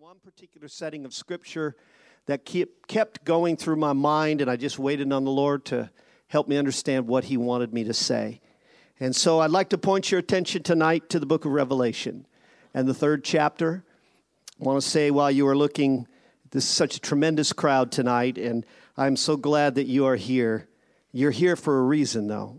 one particular setting of Scripture that kept going through my mind, and I just waited on the Lord to help me understand what He wanted me to say. And so I'd like to point your attention tonight to the book of Revelation and the 3rd chapter. I want to say while you are looking, this is such a tremendous crowd tonight, and I'm so glad that you are here. You're here for a reason, though.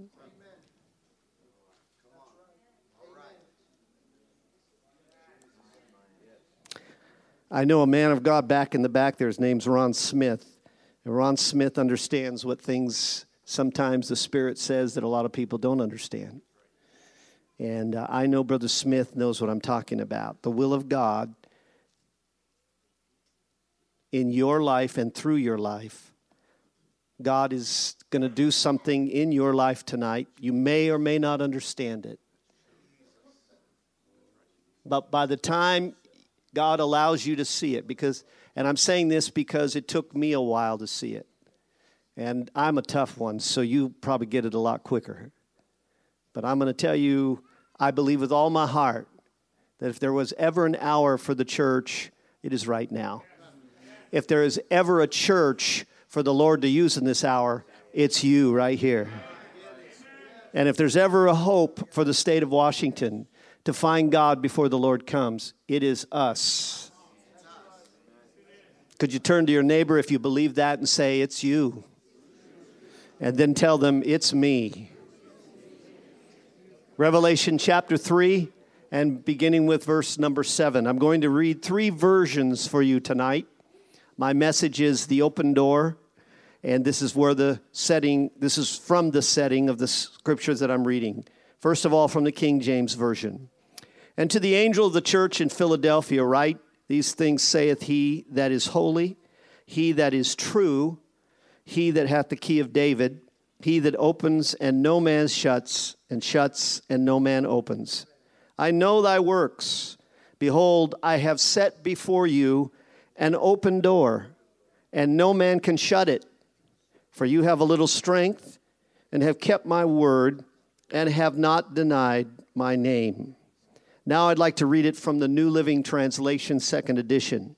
I know a man of God back in the back there. His name's Ron Smith. And Ron Smith understands what things sometimes the Spirit says that a lot of people don't understand. And I know Brother Smith knows what I'm talking about. The will of God in your life and through your life. God is going to do something in your life tonight. You may or may not understand it. But by the time God allows you to see it, and I'm saying this because it took me a while to see it. And I'm a tough one, so you probably get it a lot quicker. But I'm going to tell you, I believe with all my heart that if there was ever an hour for the church, it is right now. If there is ever a church for the Lord to use in this hour, it's you right here. And if there's ever a hope for the state of Washington to find God before the Lord comes, it is us. Could you turn to your neighbor if you believe that and say, it's you? And then tell them, it's me. Revelation chapter 3, and beginning with verse number 7. I'm going to read 3 versions for you tonight. My message is the open door, and this is from the setting of the scriptures that I'm reading. First of all, from the King James Version. And to the angel of the church in Philadelphia write, these things saith he that is holy, he that is true, he that hath the key of David, he that opens and no man shuts, and shuts and no man opens. I know thy works. Behold, I have set before you an open door, and no man can shut it. For you have a little strength, and have kept my word, and have not denied my name. Now I'd like to read it from the New Living Translation, 2nd edition.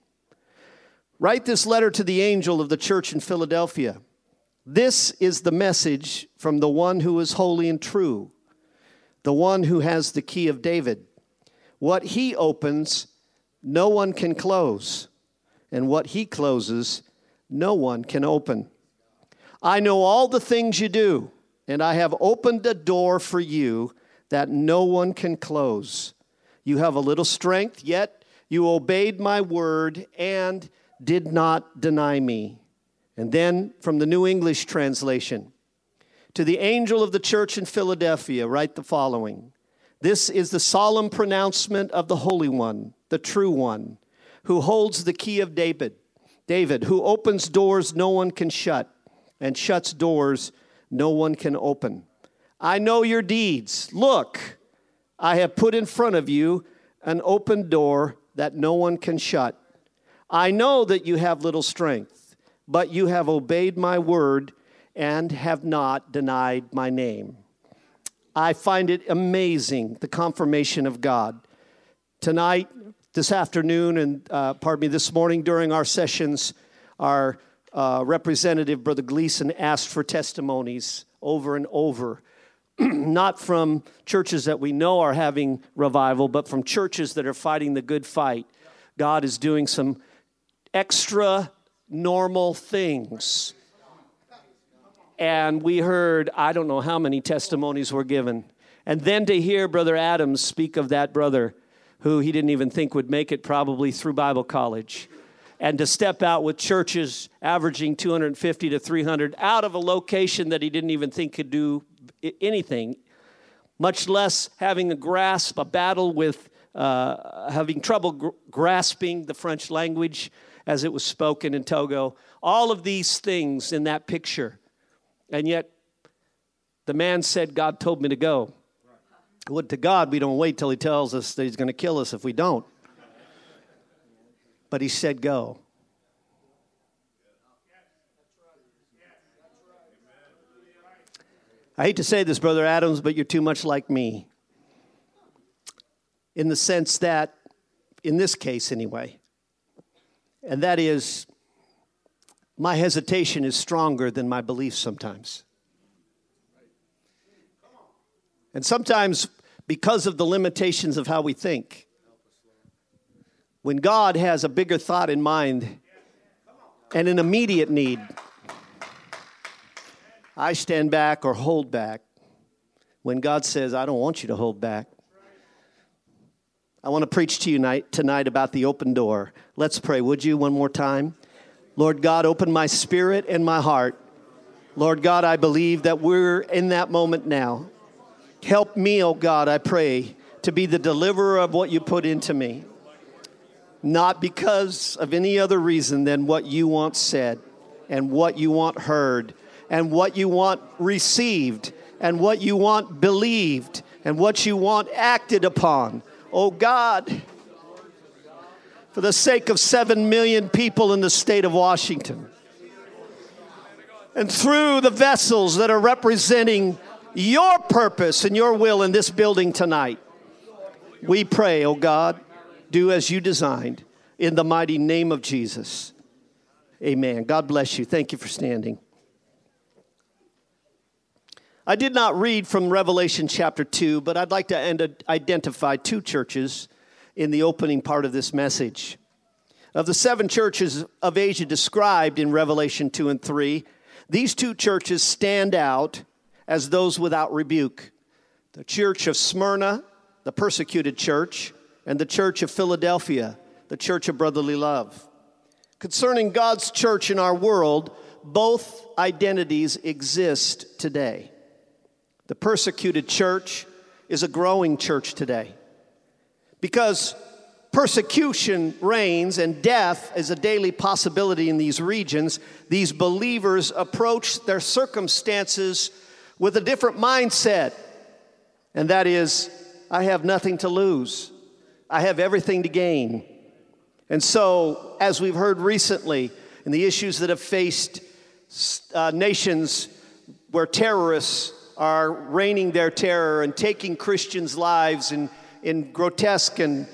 Write this letter to the angel of the church in Philadelphia. This is the message from the one who is holy and true, the one who has the key of David. What he opens, no one can close, and what he closes, no one can open. I know all the things you do, and I have opened a door for you that no one can close. You have a little strength, yet you obeyed my word and did not deny me. And then from the New English Translation, to the angel of the church in Philadelphia, write the following. This is the solemn pronouncement of the Holy One, the true one, who holds the key of David, who opens doors no one can shut, and shuts doors no one can open. I know your deeds. Look, I have put in front of you an open door that no one can shut. I know that you have little strength, but you have obeyed my word and have not denied my name. I find it amazing, the confirmation of God. Tonight, this afternoon, and this morning during our sessions, our representative, Brother Gleason, asked for testimonies over and over. Not from churches that we know are having revival, but from churches that are fighting the good fight. God is doing some extra normal things. And we heard, I don't know how many testimonies were given. And then to hear Brother Adams speak of that brother who he didn't even think would make it probably through Bible college. And to step out with churches averaging 250 to 300 out of a location that he didn't even think could do anything, much less having a battle with having trouble grasping the French language as it was spoken in Togo. All of these things in that picture. And yet, the man said, God told me to go. Would to God, we don't wait till he tells us that he's going to kill us if we don't. But he said, go. I hate to say this, Brother Adams, but you're too much like me. In the sense that, in this case anyway, And that is, my hesitation is stronger than my belief sometimes. And sometimes because of the limitations of how we think. When God has a bigger thought in mind and an immediate need, I stand back or hold back. When God says, I don't want you to hold back. I want to preach to you tonight about the open door. Let's pray, would you, one more time? Lord God, open my spirit and my heart. Lord God, I believe that we're in that moment now. Help me, oh God, I pray, to be the deliverer of what you put into me. Not because of any other reason than what you want said and what you want heard and what you want received and what you want believed and what you want acted upon. Oh God, for the sake of 7 million people in the state of Washington, and through the vessels that are representing your purpose and your will in this building tonight, we pray, oh God, do as you designed in the mighty name of Jesus. Amen. God bless you. Thank you for standing. I did not read from Revelation chapter 2, but I'd like to identify 2 churches in the opening part of this message. Of the 7 churches of Asia described in Revelation 2 and 3, these 2 churches stand out as those without rebuke. The church of Smyrna, the persecuted church, and the church of Philadelphia, the church of brotherly love. Concerning God's church in our world, both identities exist today. The persecuted church is a growing church today. Because persecution reigns and death is a daily possibility in these regions, these believers approach their circumstances with a different mindset. And that is, I have nothing to lose. I have everything to gain. And so, as we've heard recently in the issues that have faced nations where terrorists are reigning their terror and taking Christians' lives in grotesque and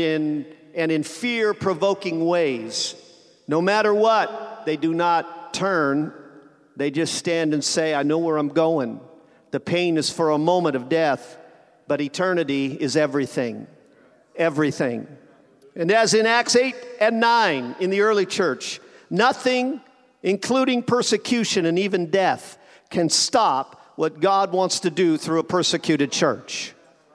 in fear-provoking ways, no matter what, they do not turn. They just stand and say, I know where I'm going. The pain is for a moment of death, but eternity is everything. Everything. And as in Acts 8 and 9 in the early church, nothing, including persecution and even death, can stop what God wants to do through a persecuted church.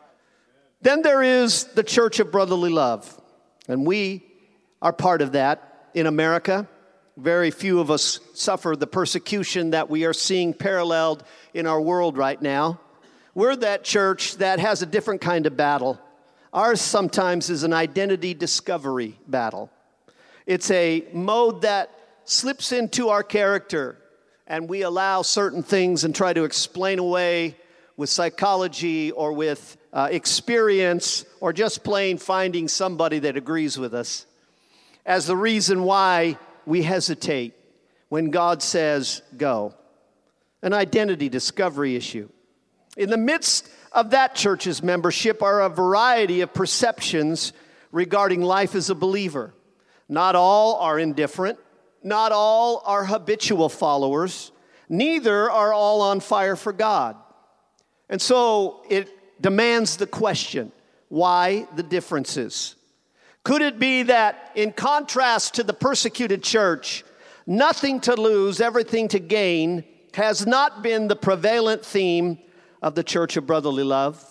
Then there is the church of brotherly love. And we are part of that in America. Very few of us suffer the persecution that we are seeing paralleled in our world right now. We're that church that has a different kind of battle. Ours sometimes is an identity discovery battle. It's a mode that slips into our character, and we allow certain things and try to explain away with psychology or with experience or just plain finding somebody that agrees with us as the reason why we hesitate when God says go. An identity discovery issue. In the midst of that church's membership are a variety of perceptions regarding life as a believer. Not all are indifferent. Not all are habitual followers. Neither are all on fire for God. And so it demands the question, why the differences? Could it be that in contrast to the persecuted church, nothing to lose, everything to gain has not been the prevalent theme of the church of brotherly love?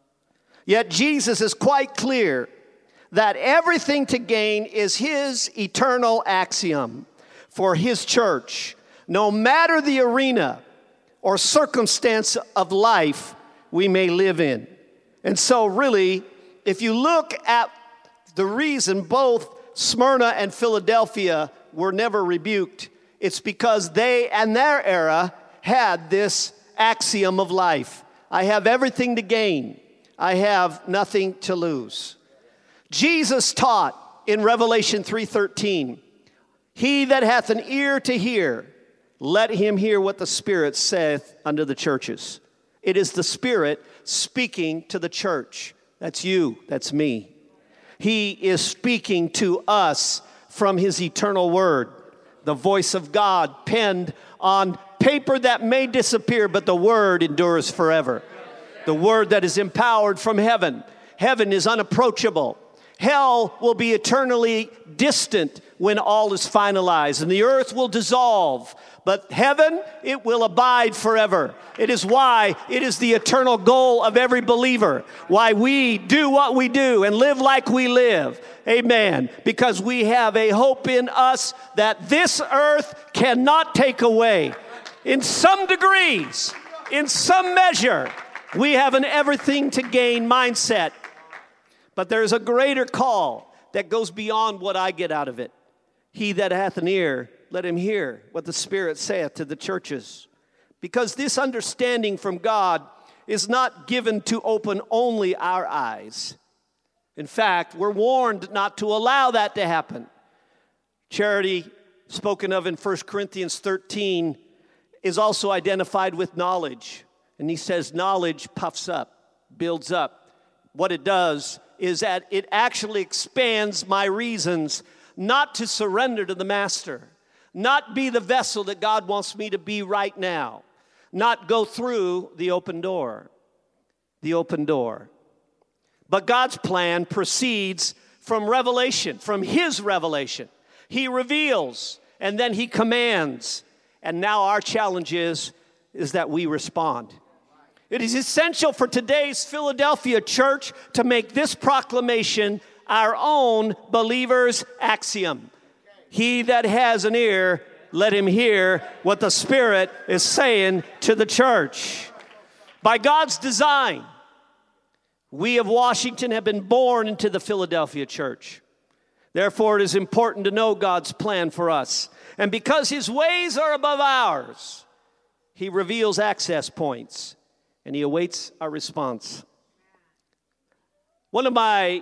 Yet Jesus is quite clear that everything to gain is his eternal axiom for his church, no matter the arena or circumstance of life we may live in. And so really, if you look at the reason both Smyrna and Philadelphia were never rebuked, it's because they and their era had this axiom of life. I have everything to gain. I have nothing to lose. Jesus taught in Revelation 3:13, he that hath an ear to hear, let him hear what the Spirit saith unto the churches. It is the Spirit speaking to the church. That's you, that's me. He is speaking to us from his eternal word. The voice of God penned on paper that may disappear, but the word endures forever. The word that is empowered from heaven. Heaven is unapproachable. Hell will be eternally distant when all is finalized, and the earth will dissolve. But heaven, it will abide forever. It is why it is the eternal goal of every believer. Why we do what we do and live like we live. Amen. Because we have a hope in us that this earth cannot take away. In some degrees, in some measure, we have an everything to gain mindset. But there's a greater call that goes beyond what I get out of it. He that hath an ear, let him hear what the Spirit saith to the churches. Because this understanding from God is not given to open only our eyes. In fact, we're warned not to allow that to happen. Charity, spoken of in 1 Corinthians 13, is also identified with knowledge. And he says knowledge puffs up, builds up. What it does is that it actually expands my reasons not to surrender to the master, not be the vessel that God wants me to be right now, not go through the open door. The open door. But God's plan proceeds from revelation, from his revelation. He reveals, and then he commands. And now our challenge is that we respond. It is essential for today's Philadelphia church to make this proclamation our own believer's axiom. He that has an ear, let him hear what the Spirit is saying to the church. By God's design, we of Washington have been born into the Philadelphia church. Therefore, it is important to know God's plan for us. And because his ways are above ours, he reveals access points, and he awaits our response. One of my,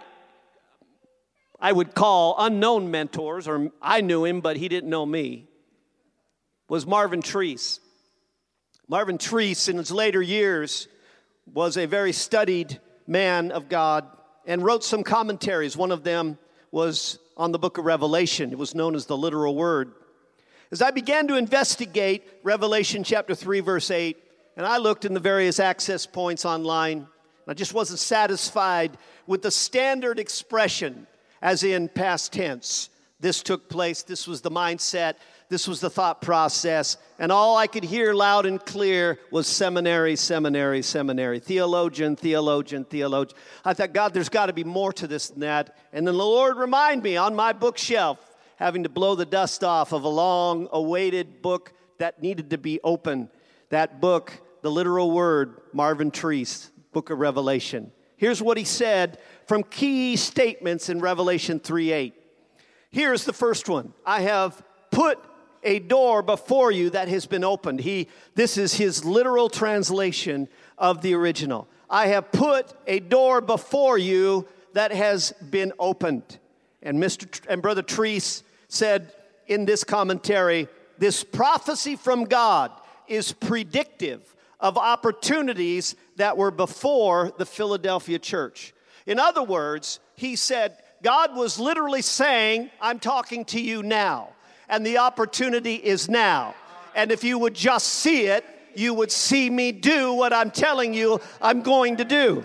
I would call unknown mentors, or I knew him, but he didn't know me, was Marvin Treese. Marvin Treese, in his later years, was a very studied man of God and wrote some commentaries. One of them was on the book of Revelation. It was known as the literal word. As I began to investigate Revelation chapter 3, verse 8, and I looked in the various access points online, and I just wasn't satisfied with the standard expression, as in past tense. This took place, this was the mindset, this was the thought process, and all I could hear loud and clear was seminary, seminary, seminary, theologian, theologian, theologian. I thought, God, there's got to be more to this than that. And then the Lord reminded me on my bookshelf, having to blow the dust off of a long-awaited book that needed to be opened. That book, the literal word, Marvin Treese, book of Revelation. Here's what he said from key statements in Revelation 3:8. Here's the first one. I have put a door before you that has been opened. This is his literal translation of the original. I have put a door before you that has been opened. And Brother Treese said in this commentary, this prophecy from God is predictive of opportunities that were before the Philadelphia church. In other words, he said, God was literally saying, I'm talking to you now, and the opportunity is now. And if you would just see it, you would see me do what I'm telling you I'm going to do.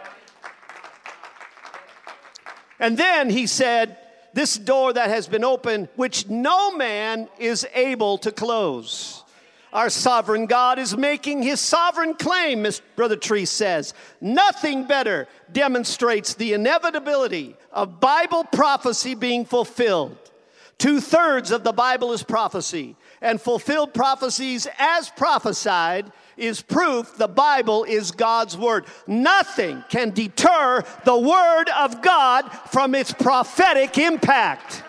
And then he said, this door that has been opened, which no man is able to close. Our sovereign God is making his sovereign claim, Brother Treese says. Nothing better demonstrates the inevitability of Bible prophecy being fulfilled. 2/3 of the Bible is prophecy, and fulfilled prophecies as prophesied is proof the Bible is God's word. Nothing can deter the word of God from its prophetic impact.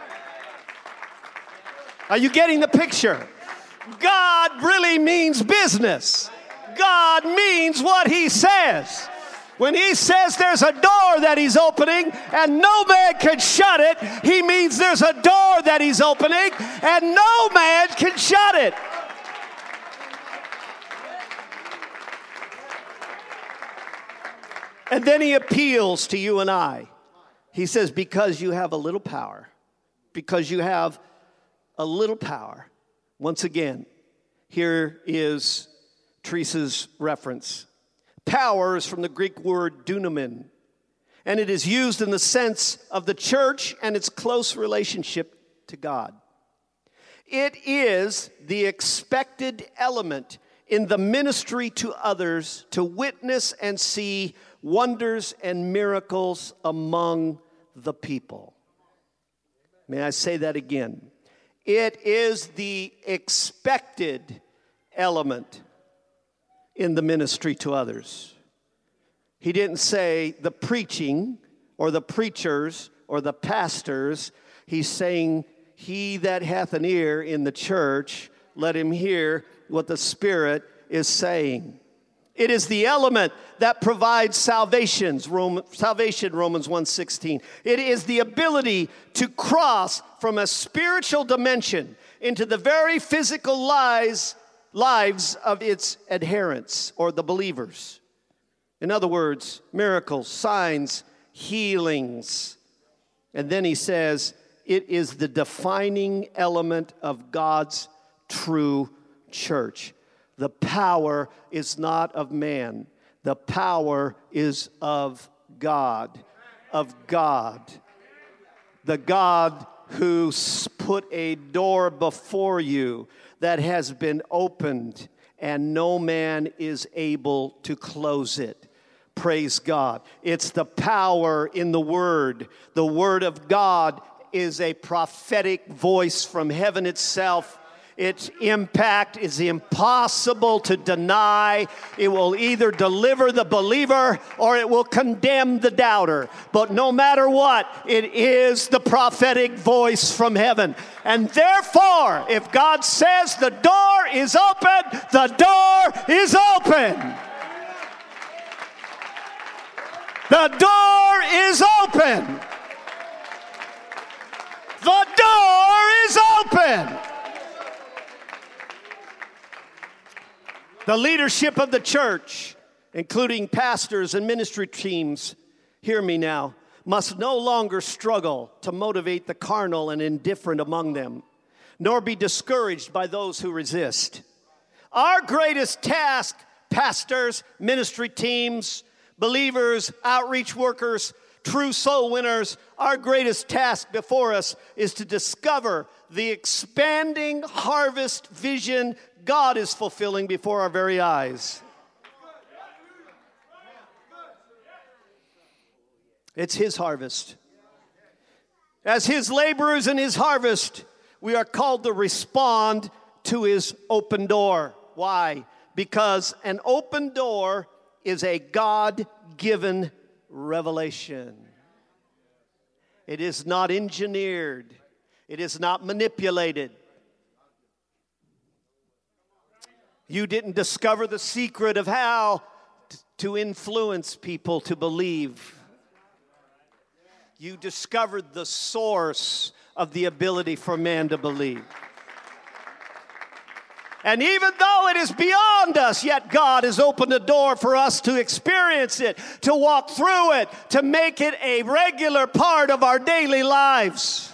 Are you getting the picture? God really means business. God means what he says. When he says there's a door that he's opening and no man can shut it, he means there's a door that he's opening and no man can shut it. And then he appeals to you and I. He says, because you have a little power, because you have a little power. Once again, here is Teresa's reference. Power is from the Greek word dunamin, and it is used in the sense of the church and its close relationship to God. It is the expected element in the ministry to others to witness and see wonders and miracles among the people. May I say that again? It is the expected element in the ministry to others. He didn't say the preaching or the preachers or the pastors. He's saying, he that hath an ear in the church, let him hear what the Spirit is saying. It is the element that provides salvation, Romans 1:16. It is the ability to cross from a spiritual dimension into the very physical lives of its adherents or the believers. In other words, miracles, signs, healings. And then he says, it is the defining element of God's true church. The power is not of man. The power is of God. Of God. The God who put a door before you that has been opened, and no man is able to close it. Praise God. It's the power in the Word. The Word of God is a prophetic voice from heaven itself. Its impact is impossible to deny. It will either deliver the believer or it will condemn the doubter. But no matter what, it is the prophetic voice from heaven. And therefore, if God says the door is open, the door is open. The door is open. The door is open. The leadership of the church, including pastors and ministry teams, hear me now, must no longer struggle to motivate the carnal and indifferent among them, nor be discouraged by those who resist. Our greatest task, pastors, ministry teams, believers, outreach workers, true soul winners, our greatest task before us is to discover the expanding harvest vision God is fulfilling before our very eyes. It's His harvest. As His laborers in His harvest, we are called to respond to His open door. Why? Because an open door is a God-given revelation. It is not engineered. It is not manipulated. You didn't discover the secret of how to influence people to believe. You discovered the source of the ability for man to believe. And even though it is beyond us, yet God has opened a door for us to experience it, to walk through it, to make it a regular part of our daily lives.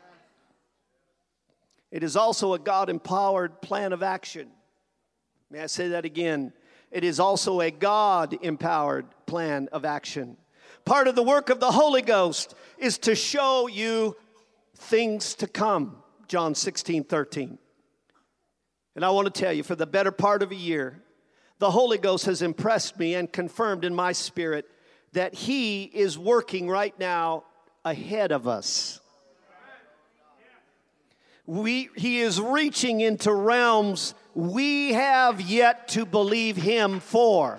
It is also a God-empowered plan of action. May I say that again? It is also a God-empowered plan of action. Part of the work of the Holy Ghost is to show you things to come. John 16:13. And I want to tell you, for the better part of a year, the Holy Ghost has impressed me and confirmed in my spirit that He is working right now ahead of us. He is reaching into realms we have yet to believe Him for.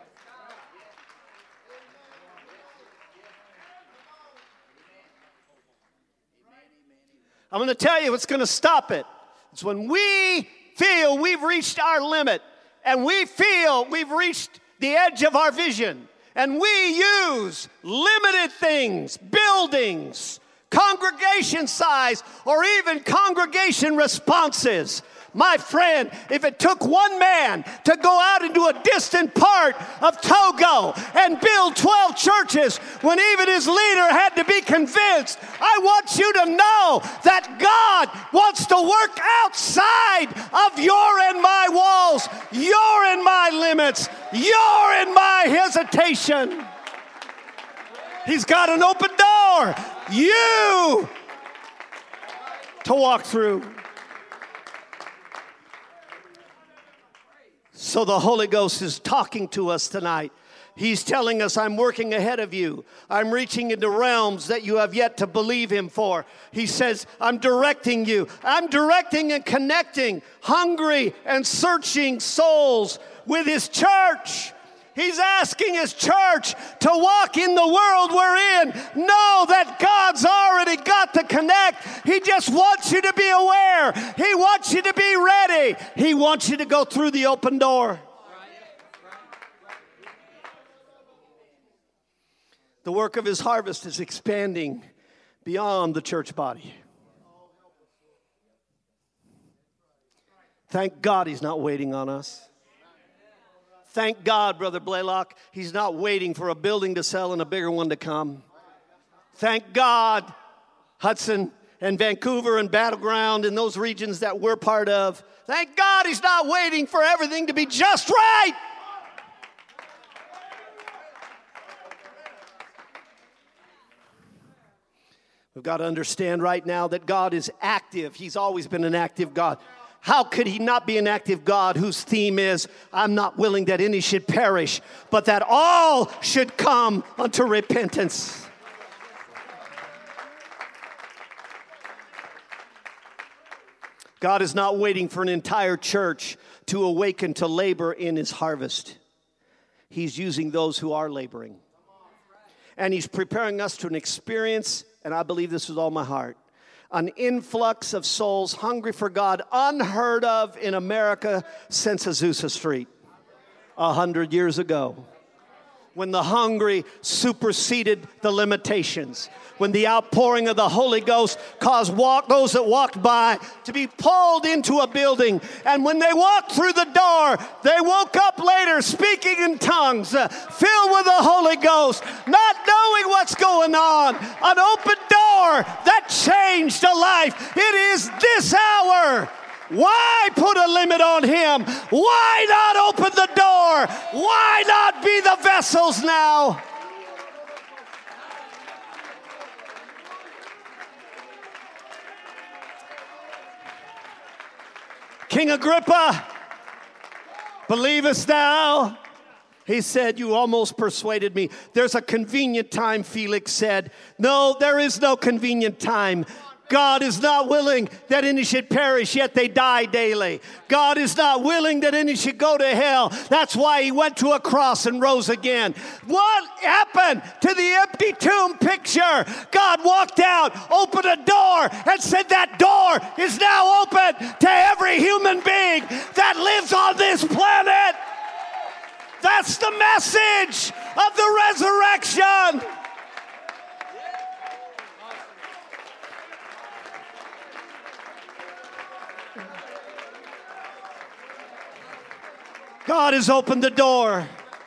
I'm going to tell you what's going to stop it. It's when we feel we've reached our limit and we feel we've reached the edge of our vision and we use limited things, buildings, congregation size, or even congregation responses My friend, if it took one man to go out into a distant part of Togo and build 12 churches when even his leader had to be convinced, I want you to know that God wants to work outside of your and my walls, your and my limits, your and my hesitation. He's got an open door, you to walk through. So the Holy Ghost is talking to us tonight. He's telling us, I'm working ahead of you. I'm reaching into realms that you have yet to believe him for. He says, I'm directing you. I'm directing and connecting hungry and searching souls with his church. He's asking his church to walk in the world we're in. Know that God's already got to connect. He just wants you to be aware. He wants you to be ready. He wants you to go through the open door. The work of his harvest is expanding beyond the church body. Thank God he's not waiting on us. Thank God, Brother Blaylock, he's not waiting for a building to sell and a bigger one to come. Thank God, Hudson and Vancouver and Battleground and those regions that we're part of. Thank God he's not waiting for everything to be just right. We've got to understand right now that God is active. He's always been an active God. How could he not be an active God whose theme is, I'm not willing that any should perish, but that all should come unto repentance? God is not waiting for an entire church to awaken to labor in his harvest. He's using those who are laboring. And he's preparing us to an experience, and I believe this with all my heart, an influx of souls hungry for God unheard of in America since Azusa Street 100 years ago. When the hungry superseded the limitations. When the outpouring of the Holy Ghost caused those that walked by to be pulled into a building. And when they walked through the door, they woke up later speaking in tongues, filled with the Holy Ghost, not knowing what's going on. An open door that changed a life. It is this hour. Why put a limit on him? Why not open the door? Why not be the vessels now? King Agrippa, believest thou? He said, you almost persuaded me. There's a convenient time, Felix said. No, there is no convenient time. God is not willing that any should perish, yet they die daily. God is not willing that any should go to hell. That's why he went to a cross and rose again. What happened to the empty tomb picture? God walked out, opened a door, and said that door is now open to every human being that lives on this planet. That's the message of the resurrection. God has opened the door.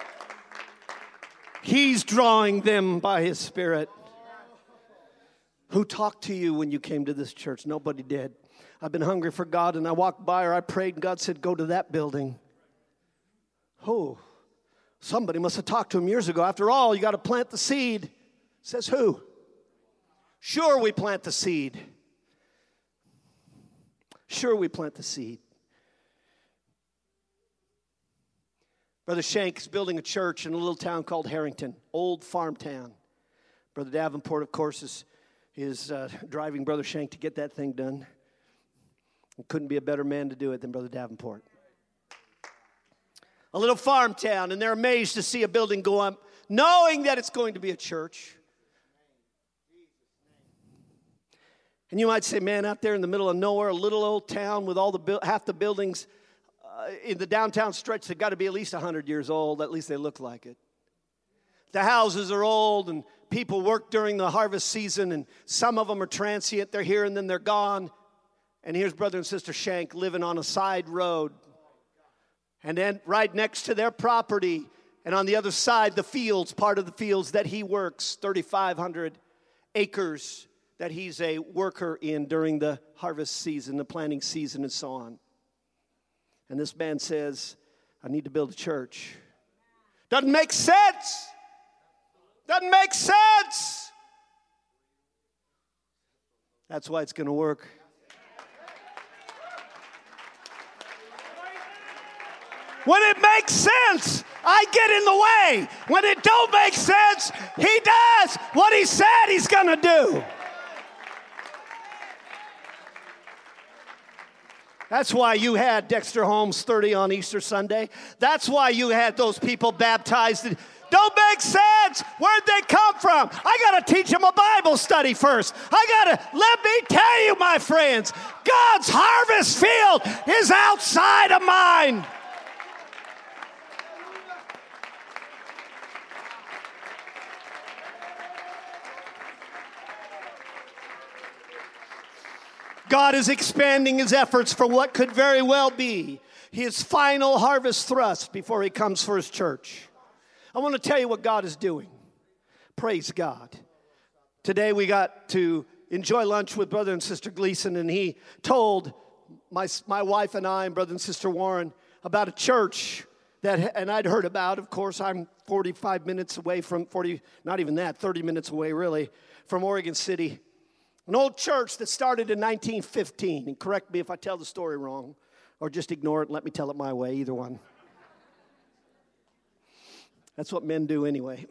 He's drawing them by his Spirit. Who talked to you when you came to this church? Nobody did. I've been hungry for God, and I walked by or I prayed, and God said, go to that building. Oh, somebody must have talked to him years ago. After all, you got to plant the seed. Says who? Sure, we plant the seed. Sure, we plant the seed. Brother Shank is building a church in a little town called Harrington, old farm town. Brother Davenport, of course, is driving Brother Shank to get that thing done. And couldn't be a better man to do it than Brother Davenport. A little farm town, and they're amazed to see a building go up, knowing that it's going to be a church. And you might say, man, out there in the middle of nowhere, a little old town with all the half the buildings in the downtown stretch, they've got to be at least 100 years old. At least they look like it. The houses are old, and people work during the harvest season, and some of them are transient. They're here, and then they're gone. And here's Brother and Sister Shank living on a side road. And then right next to their property, and on the other side, the fields, part of the fields that he works, 3,500 acres that he's a worker in during the harvest season, the planting season, and so on. And this man says, I need to build a church. Doesn't make sense. Doesn't make sense. That's why it's going to work. When it makes sense, I get in the way. When it don't make sense, he does what he said he's going to do. That's why you had Dexter Holmes 30 on Easter Sunday. That's why you had those people baptized. Don't make sense. Where'd they come from? I got to teach them a Bible study first. Let me tell you, my friends, God's harvest field is outside of mine. God is expanding his efforts for what could very well be his final harvest thrust before he comes for his church. I want to tell you what God is doing. Praise God. Today we got to enjoy lunch with Brother and Sister Gleason, and he told my wife and I and Brother and Sister Warren about a church and I'd heard about. Of course, I'm 45 minutes away from 30 minutes away really, from Oregon City. An old church that started in 1915, and correct me if I tell the story wrong, or just ignore it and let me tell it my way, either one. That's what men do anyway.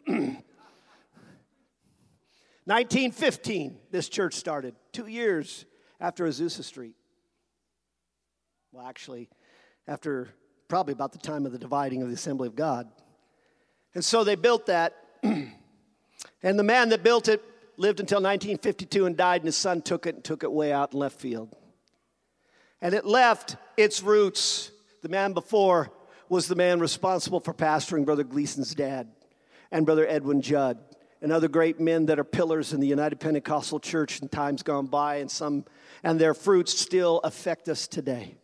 1915, this church started, 2 years after Azusa Street. Well, actually, after probably about the time of the dividing of the Assembly of God. And so they built that, and the man that built it lived until 1952 and died, and his son took it way out in left field. And it left its roots. The man before was the man responsible for pastoring Brother Gleason's dad and Brother Edwin Judd and other great men that are pillars in the United Pentecostal Church in times gone by, and their fruits still affect us today.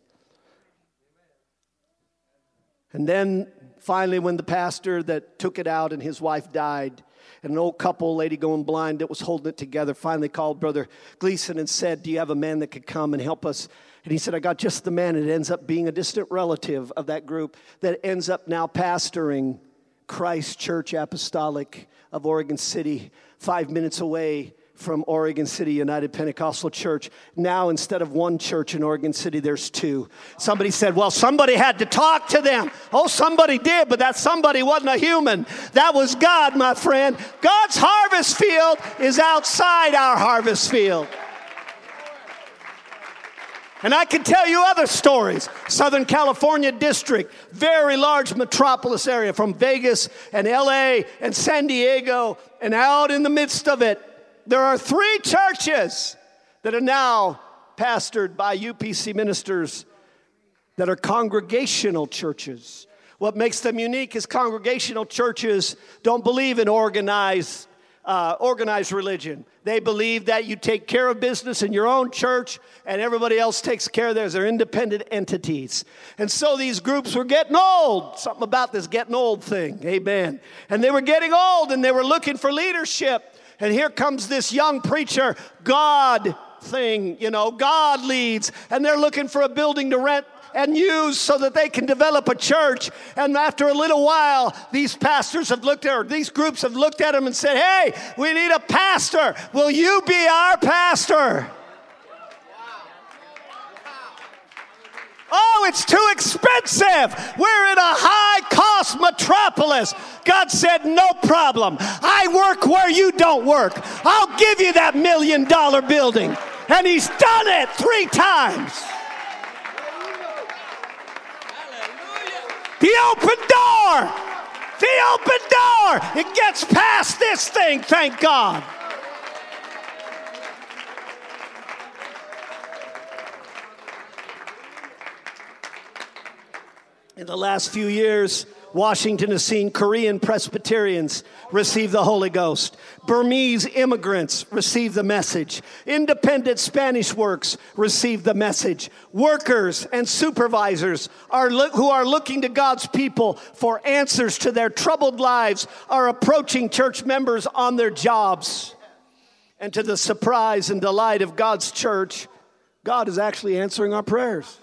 And then finally, when the pastor that took it out and his wife died, and an old couple, lady going blind, that was holding it together, finally called Brother Gleason and said, do you have a man that could come and help us? And he said, I got just the man. It ends up being a distant relative of that group that ends up now pastoring Christ Church Apostolic of Oregon City, 5 minutes away from Oregon City United Pentecostal Church. Now, instead of one church in Oregon City, there's two. Somebody said, well, somebody had to talk to them. Oh, somebody did, but that somebody wasn't a human. That was God, my friend. God's harvest field is outside our harvest field. And I can tell you other stories. Southern California district, very large metropolis area from Vegas and LA and San Diego, and out in the midst of it, there are 3 churches that are now pastored by UPC ministers that are congregational churches. What makes them unique is congregational churches don't believe in organized religion. They believe that you take care of business in your own church and everybody else takes care of theirs. They're independent entities. And so these groups were getting old. Something about this getting old thing. Amen. And they were getting old and they were looking for leadership. And here comes this young preacher, God thing, God leads. And they're looking for a building to rent and use so that they can develop a church. And after a little while, these pastors have looked at, or these groups have looked at them and said, hey, we need a pastor. Will you be our pastor? Oh, it's too expensive. We're in a high-cost metropolis. God said, no problem. I work where you don't work. I'll give you that $1 million building. And he's done it 3 times. The open door. The open door. It gets past this thing, thank God. In the last few years, Washington has seen Korean Presbyterians receive the Holy Ghost. Burmese immigrants receive the message. Independent Spanish works receive the message. Workers and supervisors who are looking to God's people for answers to their troubled lives are approaching church members on their jobs. And to the surprise and delight of God's church, God is actually answering our prayers.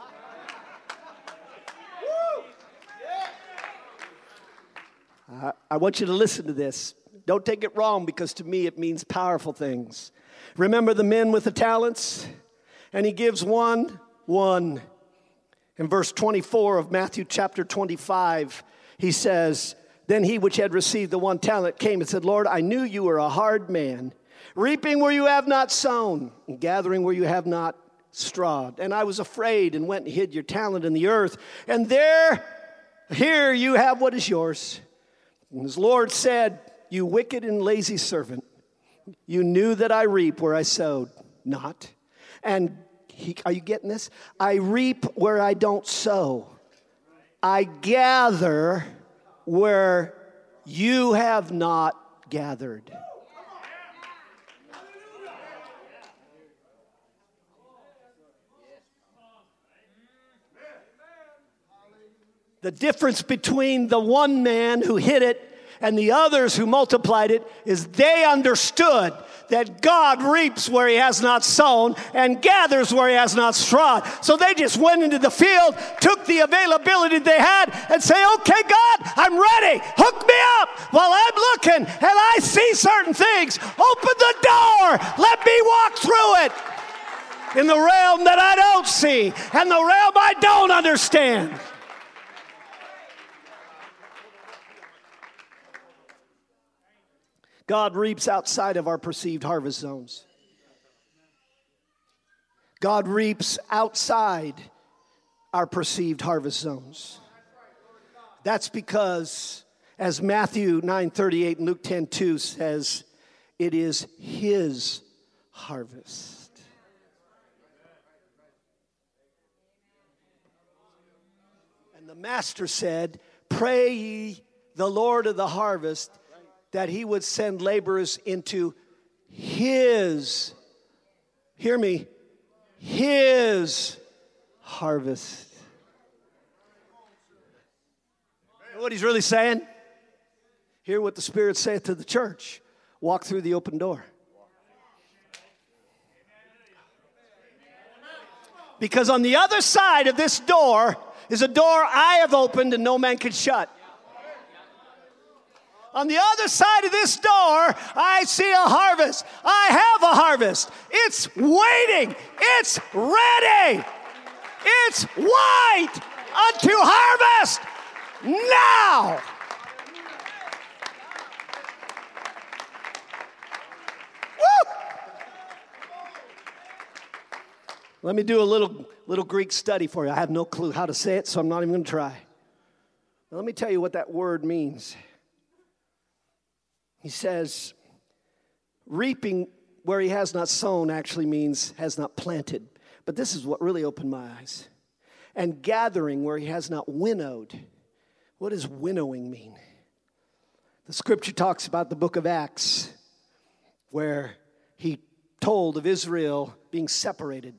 I want you to listen to this. Don't take it wrong, because to me it means powerful things. Remember the men with the talents? And he gives one. In verse 24 of Matthew chapter 25, he says, then he which had received the one talent came and said, Lord, I knew you were a hard man, reaping where you have not sown, and gathering where you have not strawed. And I was afraid and went and hid your talent in the earth. And here you have what is yours. And his Lord said, you wicked and lazy servant, you knew that I reap where I sowed not. And are you getting this? I reap where I don't sow. I gather where you have not gathered. The difference between the one man who hid it and the others who multiplied it is they understood that God reaps where he has not sown and gathers where he has not strawed. So they just went into the field, took the availability they had, and say, okay, God, I'm ready. Hook me up while I'm looking and I see certain things. Open the door. Let me walk through it in the realm that I don't see and the realm I don't understand. God reaps outside of our perceived harvest zones. God reaps outside our perceived harvest zones. That's because, as Matthew 9:38 and Luke 10:2 says, it is his harvest. And the master said, pray ye the Lord of the harvest that he would send laborers into his, hear me, his harvest. You know what he's really saying? Hear what the Spirit saith to the church. Walk through the open door. Because on the other side of this door is a door I have opened and no man can shut. On the other side of this door, I see a harvest. I have a harvest. It's waiting. It's ready. It's white unto harvest now. Woo! Let me do a little Greek study for you. I have no clue how to say it, so I'm not even going to try. Now, let me tell you what that word means. He says, reaping where he has not sown actually means has not planted. But this is what really opened my eyes. And gathering where he has not winnowed. What does winnowing mean? The scripture talks about the book of Acts, where he told of Israel being separated.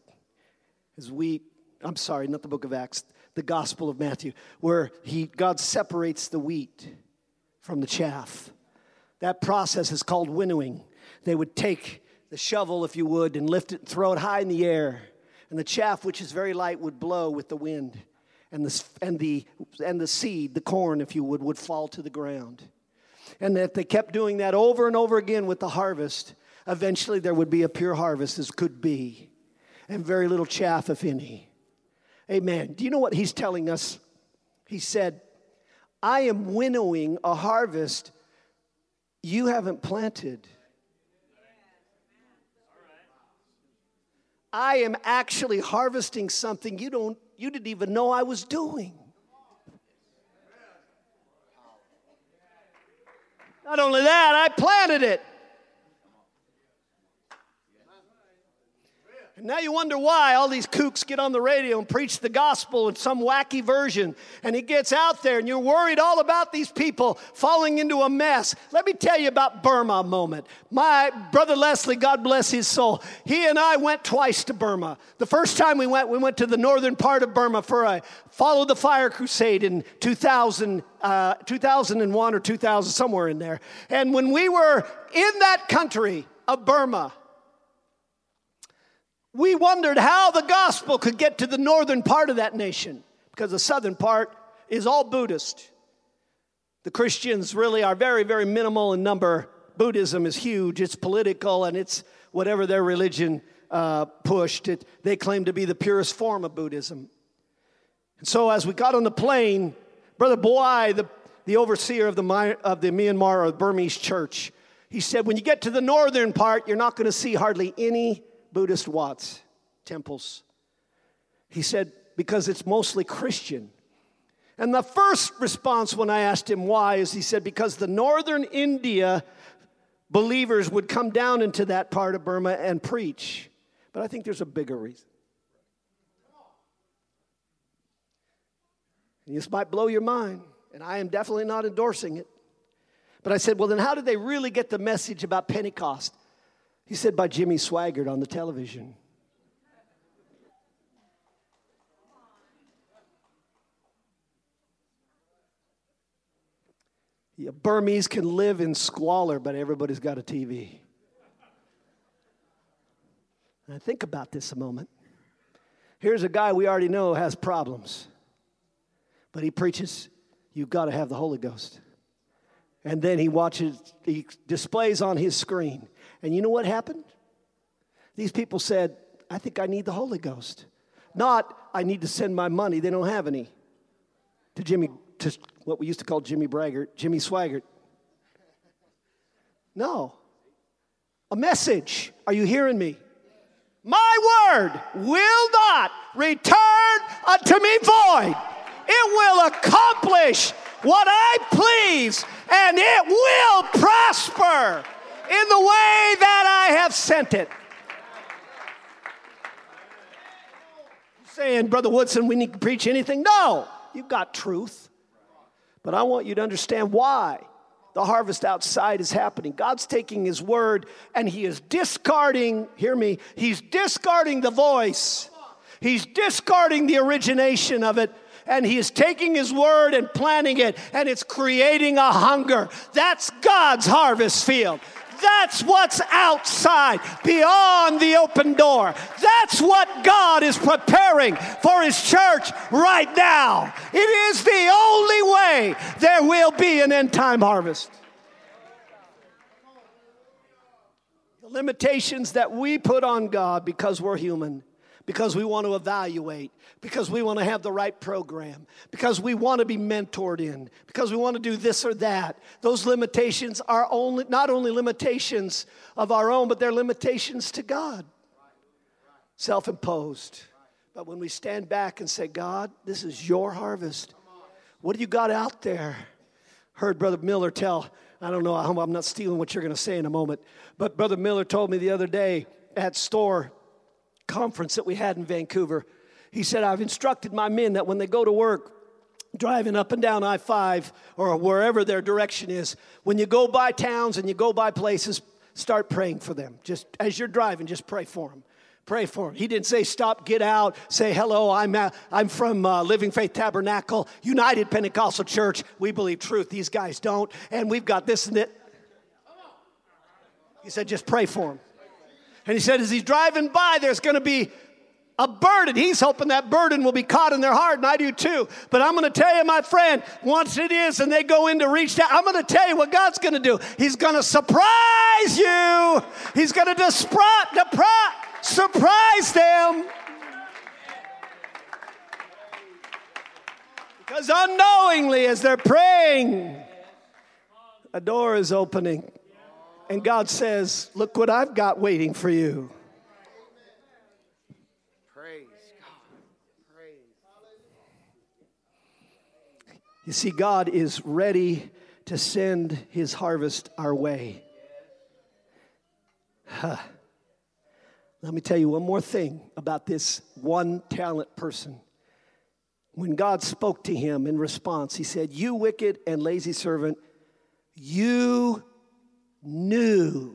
Not the book of Acts, the Gospel of Matthew, where God separates the wheat from the chaff. That process is called winnowing. They would take the shovel, if you would, and lift it and throw it high in the air. And the chaff, which is very light, would blow with the wind. And the seed, the corn, if you would fall to the ground. And if they kept doing that over and over again with the harvest, eventually there would be a pure harvest as could be. And very little chaff, if any. Amen. Do you know what he's telling us? He said, I am winnowing a harvest you haven't planted. I am actually harvesting something you didn't even know I was doing. Not only that, I planted it. And now you wonder why all these kooks get on the radio and preach the gospel in some wacky version. And he gets out there and you're worried all about these people falling into a mess. Let me tell you about Burma a moment. My brother Leslie, God bless his soul, he and I went twice to Burma. The first time we went to the northern part of Burma for a Follow the Fire crusade in 2001 or 2000, somewhere in there. And when we were in that country of Burma, we wondered how the gospel could get to the northern part of that nation, because the southern part is all Buddhist. The Christians really are very, very minimal in number. Buddhism is huge. It's political, and it's whatever their religion pushed. They claim to be the purest form of Buddhism. And so as we got on the plane, Brother Boai, the overseer of the Myanmar or Burmese church, he said, when you get to the northern part, you're not going to see hardly any Buddhist Watts, temples. He said, because it's mostly Christian. And the first response when I asked him why is he said, because the northern India believers would come down into that part of Burma and preach. But I think there's a bigger reason. And this might blow your mind, and I am definitely not endorsing it. But I said, well, then how did they really get the message about Pentecost? He said, by Jimmy Swaggart on the television. Yeah, Burmese can live in squalor, but everybody's got a TV. Now think about this a moment. Here's a guy we already know has problems. But he preaches, you've got to have the Holy Ghost. And then he displays on his screen. And you know what happened? These people said, I think I need the Holy Ghost. Not, I need to send my money. They don't have any. To what we used to call Jimmy Swaggart. No. A message. Are you hearing me? My word will not return unto me void. It will accomplish what I please, and it will prosper in the way that I have sent it. You're saying, Brother Woodson, we need to preach anything? No, you've got truth. But I want you to understand why the harvest outside is happening. God's taking his word and he is discarding, hear me, he's discarding the voice. He's discarding the origination of it. And he is taking his word and planting it, and it's creating a hunger. That's God's harvest field. That's what's outside, beyond the open door. That's what God is preparing for his church right now. It is the only way there will be an end-time harvest. The limitations that we put on God because we're human, because we want to evaluate, because we want to have the right program, because we want to be mentored in, because we want to do this or that. Those limitations are not only limitations of our own, but they're limitations to God. Self-imposed. But when we stand back and say, God, this is your harvest. What do you got out there? Heard Brother Miller tell, I don't know, I'm not stealing what you're going to say in a moment, but Brother Miller told me the other day at store conference that we had in Vancouver. He said, I've instructed my men that when they go to work, driving up and down I-5 or wherever their direction is, when you go by towns and you go by places, start praying for them. Just as you're driving, just pray for them. Pray for them. He didn't say stop, get out, say hello, I'm from Living Faith Tabernacle, United Pentecostal Church. We believe truth. These guys don't. And we've got this and that. He said, just pray for them. And he said, as he's driving by, there's going to be a burden. He's hoping that burden will be caught in their heart, and I do too. But I'm going to tell you, my friend, once it is and they go in to reach down, I'm going to tell you what God's going to do. He's going to surprise you. He's going to surprise them. Because unknowingly, as they're praying, a door is opening. And God says, look what I've got waiting for you. Praise God. Praise. You see, God is ready to send his harvest our way. Let me tell you one more thing about this one talent person. When God spoke to him in response, he said, "You wicked and lazy servant, you knew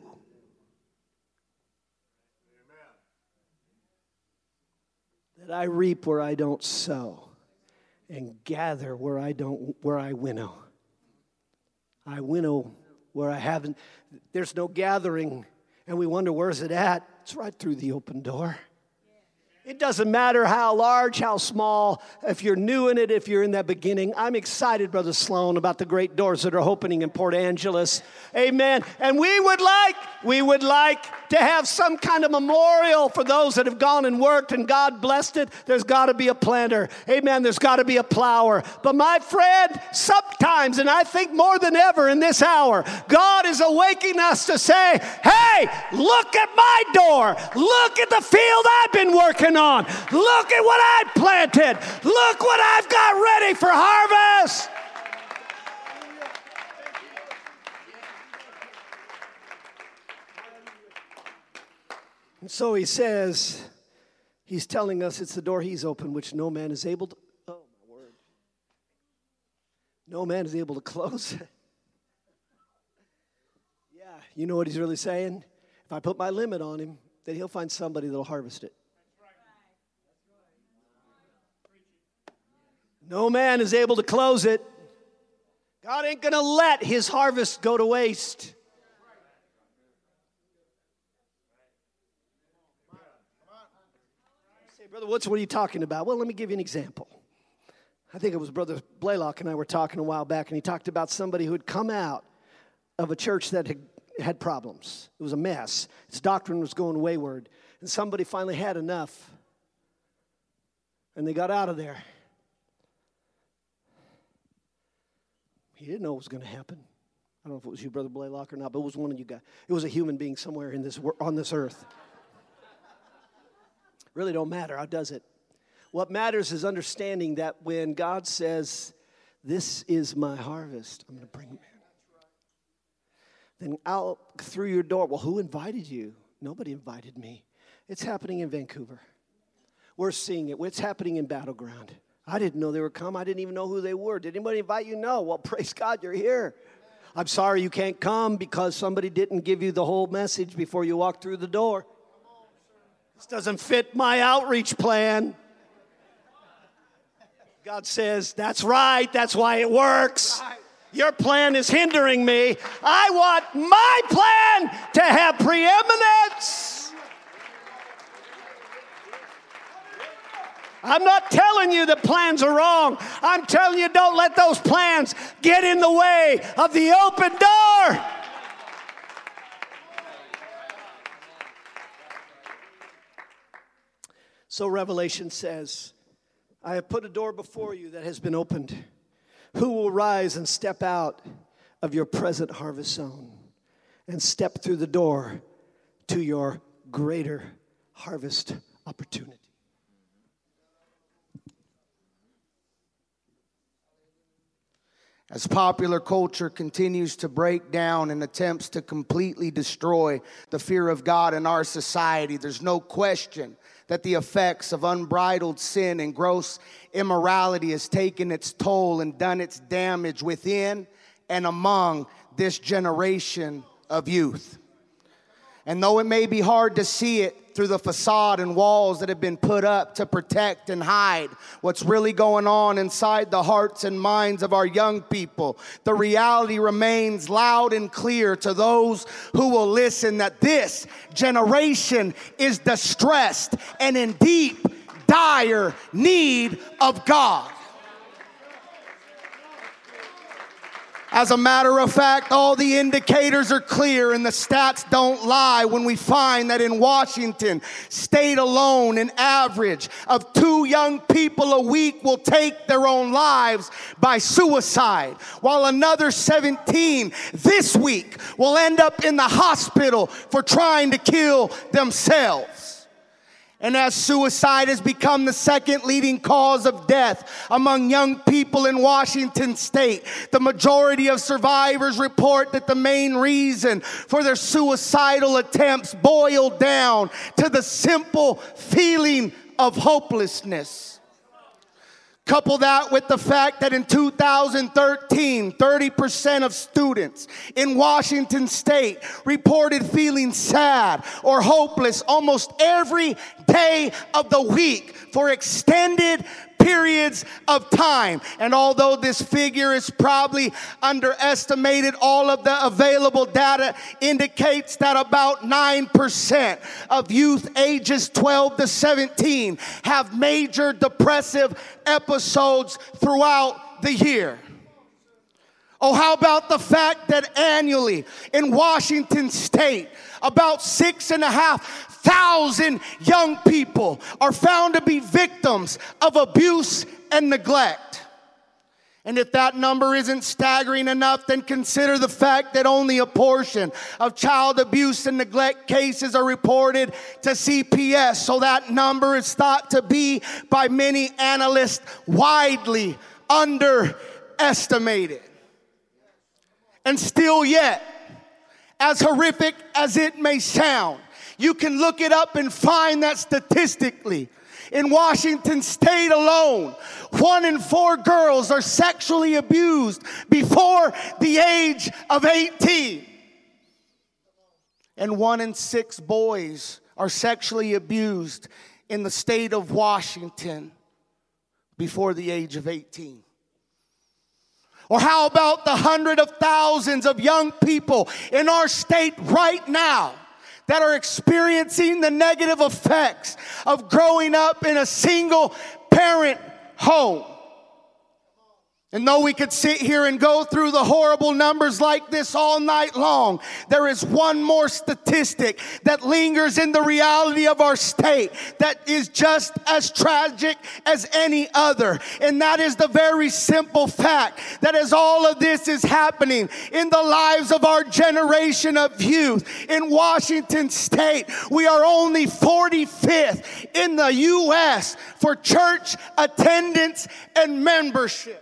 that I reap where I don't sow and gather where I winnow. I winnow where I haven't. There's no gathering, and we wonder, where's it at? It's right through the open door. It doesn't matter how large, how small, if you're new in it, if you're in that beginning. I'm excited, Brother Sloan, about the great doors that are opening in Port Angeles. Amen. And we would like to have some kind of memorial for those that have gone and worked and God blessed it. There's got to be a planter. Amen. There's got to be a plower. But my friend, sometimes, and I think more than ever in this hour, God is awakening us to say, hey, look at my door. Look at the field I've been working on. Look at what I planted. Look what I've got ready for harvest. And so he says, he's telling us it's the door he's opened, which no man is able to, oh my word, no man is able to close. Yeah, you know what he's really saying? If I put my limit on him, then he'll find somebody that'll harvest it. No man is able to close it. God ain't going to let his harvest go to waste. Say, Brother Woods, what are you talking about? Well, let me give you an example. I think it was Brother Blaylock and I were talking a while back, and he talked about somebody who had come out of a church that had problems. It was a mess. His doctrine was going wayward. And somebody finally had enough. And they got out of there. He didn't know what was going to happen. I don't know if it was you, Brother Blaylock, or not, but it was one of you guys. It was a human being somewhere on this earth. Really don't matter. How does it? What matters is understanding that when God says, this is my harvest, I'm going to bring them in. Then out through your door, well, who invited you? Nobody invited me. It's happening in Vancouver. We're seeing it. It's happening in Battleground. I didn't know they were coming. I didn't even know who they were. Did anybody invite you? No. Well, praise God, you're here. I'm sorry you can't come because somebody didn't give you the whole message before you walked through the door. This doesn't fit my outreach plan. God says, that's right. That's why it works. Your plan is hindering me. I want my plan to have preeminence. I'm not telling you that plans are wrong. I'm telling you, don't let those plans get in the way of the open door. So Revelation says, I have put a door before you that has been opened. Who will rise and step out of your present harvest zone and step through the door to your greater harvest opportunity? As popular culture continues to break down and attempts to completely destroy the fear of God in our society, there's no question that the effects of unbridled sin and gross immorality has taken its toll and done its damage within and among this generation of youth. And though it may be hard to see it through the facade and walls that have been put up to protect and hide what's really going on inside the hearts and minds of our young people, the reality remains loud and clear to those who will listen that this generation is distressed and in deep, dire need of God. As a matter of fact, all the indicators are clear and the stats don't lie when we find that in Washington state alone, an average of 2 young people a week will take their own lives by suicide, while another 17 this week will end up in the hospital for trying to kill themselves. And as suicide has become the second leading cause of death among young people in Washington state, the majority of survivors report that the main reason for their suicidal attempts boiled down to the simple feeling of hopelessness. Couple that with the fact that in 2013, 30% of students in Washington state reported feeling sad or hopeless almost every day of the week for extended periods of time. And although this figure is probably underestimated, all of the available data indicates that about 9% of youth ages 12 to 17 have major depressive episodes throughout the year. Oh, how about the fact that annually in Washington state, about 6,500 young people are found to be victims of abuse and neglect. And if that number isn't staggering enough, then consider the fact that only a portion of child abuse and neglect cases are reported to CPS. So that number is thought to be, by many analysts, widely underestimated. And still yet, as horrific as it may sound, you can look it up and find that statistically, in Washington state alone, 1 in 4 girls are sexually abused before the age of 18. And 1 in 6 boys are sexually abused in the state of Washington before the age of 18. Or how about the hundreds of thousands of young people in our state right now that are experiencing the negative effects of growing up in a single parent home? And though we could sit here and go through the horrible numbers like this all night long, there is one more statistic that lingers in the reality of our state that is just as tragic as any other. And that is the very simple fact that as all of this is happening in the lives of our generation of youth in Washington state, we are only 45th in the U.S. for church attendance and membership.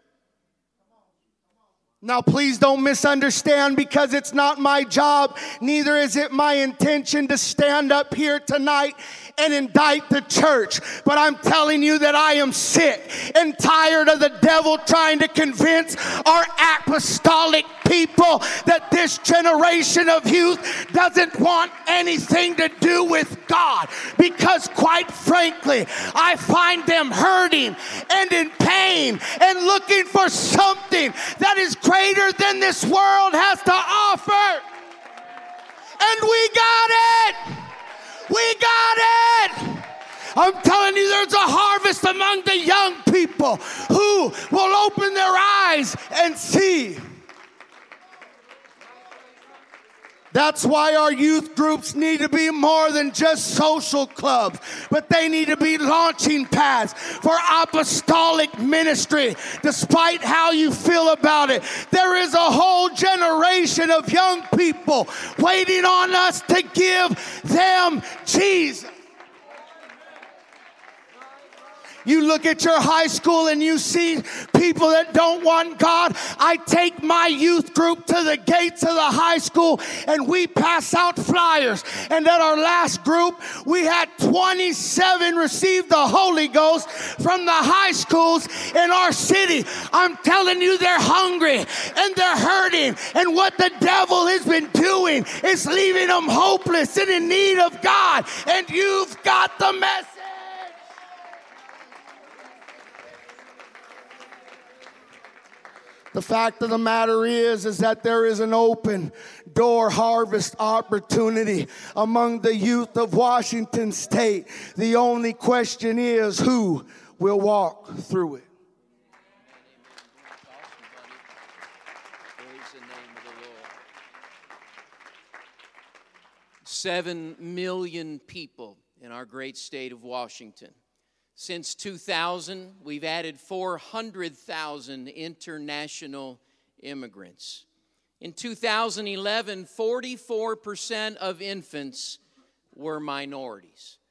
Now, please don't misunderstand, because it's not my job, neither is it my intention to stand up here tonight and indict the church. But I'm telling you that I am sick and tired of the devil trying to convince our apostolic people that this generation of youth doesn't want anything to do with God. Because quite frankly, I find them hurting and in pain and looking for something that is greater than this world has to offer. And we got it. We got it. I'm telling you, there's a harvest among the young people who will open their eyes and see. That's why our youth groups need to be more than just social clubs, but they need to be launching pads for apostolic ministry. Despite how you feel about it, there is a whole generation of young people waiting on us to give them Jesus. You look at your high school and you see people that don't want God. I take my youth group to the gates of the high school and we pass out flyers. And at our last group, we had 27 receive the Holy Ghost from the high schools in our city. I'm telling you, they're hungry and they're hurting. And what the devil has been doing is leaving them hopeless and in need of God. And you've got the message. The fact of the matter is that there is an open door harvest opportunity among the youth of Washington state. The only question is, who will walk through it? Praise the name of the Lord. 7 million people in our great state of Washington. Since 2000, we've added 400,000 international immigrants. In 2011, 44% of infants were minorities.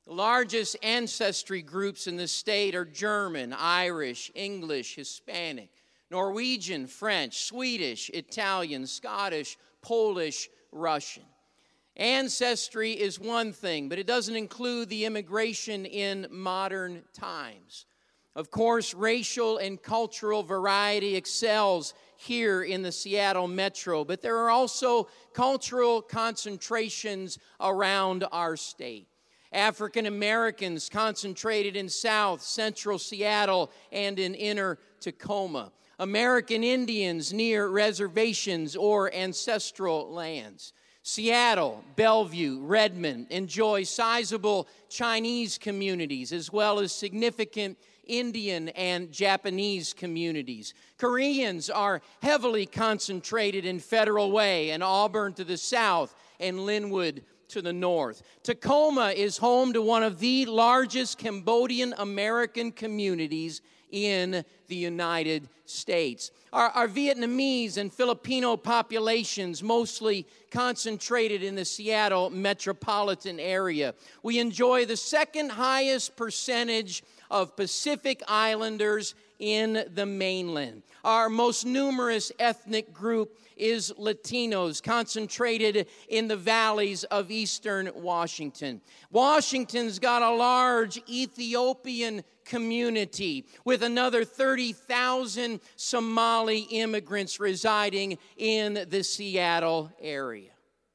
The largest ancestry groups in the state are German, Irish, English, Hispanic, Norwegian, French, Swedish, Italian, Scottish, Polish, Russian. Ancestry is one thing, but it doesn't include the immigration in modern times. Of course, racial and cultural variety excels here in the Seattle metro, but there are also cultural concentrations around our state. African Americans concentrated in South, Central Seattle, and in Inner Tacoma. American Indians near reservations or ancestral lands. Seattle, Bellevue, Redmond enjoy sizable Chinese communities as well as significant Indian and Japanese communities. Koreans are heavily concentrated in Federal Way and Auburn to the south and Linwood to the north. Tacoma is home to one of the largest Cambodian American communities in the United States. Our Vietnamese and Filipino populations mostly concentrated in the Seattle metropolitan area. We enjoy the second highest percentage of Pacific Islanders in the mainland. Our most numerous ethnic group is Latinos, concentrated in the valleys of eastern Washington. Washington's got a large Ethiopian community with another 30,000 Somali immigrants residing in the Seattle area.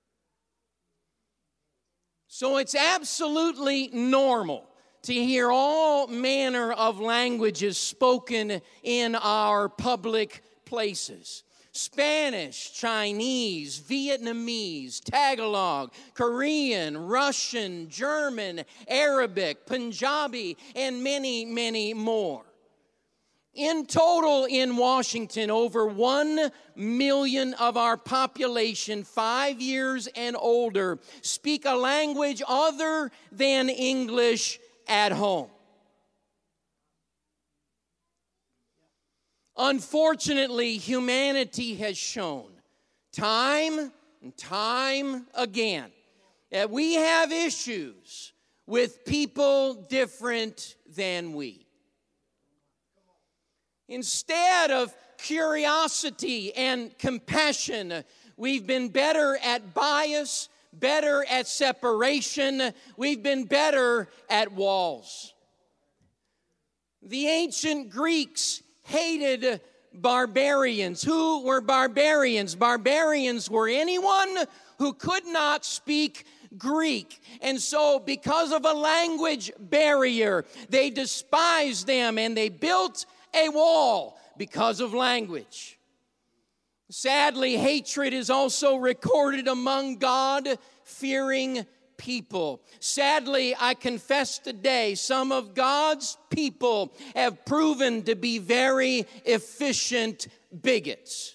So it's absolutely normal to hear all manner of languages spoken in our public places. Spanish, Chinese, Vietnamese, Tagalog, Korean, Russian, German, Arabic, Punjabi, and many, many more. In total in Washington, over 1 million of our population, 5 years and older, speak a language other than English at home. Unfortunately, humanity has shown time and time again that we have issues with people different than we. Instead of curiosity and compassion, we've been better at bias, better at separation, we've been better at walls. The ancient Greeks hated barbarians. Who were barbarians? Barbarians were anyone who could not speak Greek. And so because of a language barrier, they despised them and they built a wall because of language. Sadly, hatred is also recorded among God-fearing people. Sadly, I confess today, some of God's people have proven to be very efficient bigots.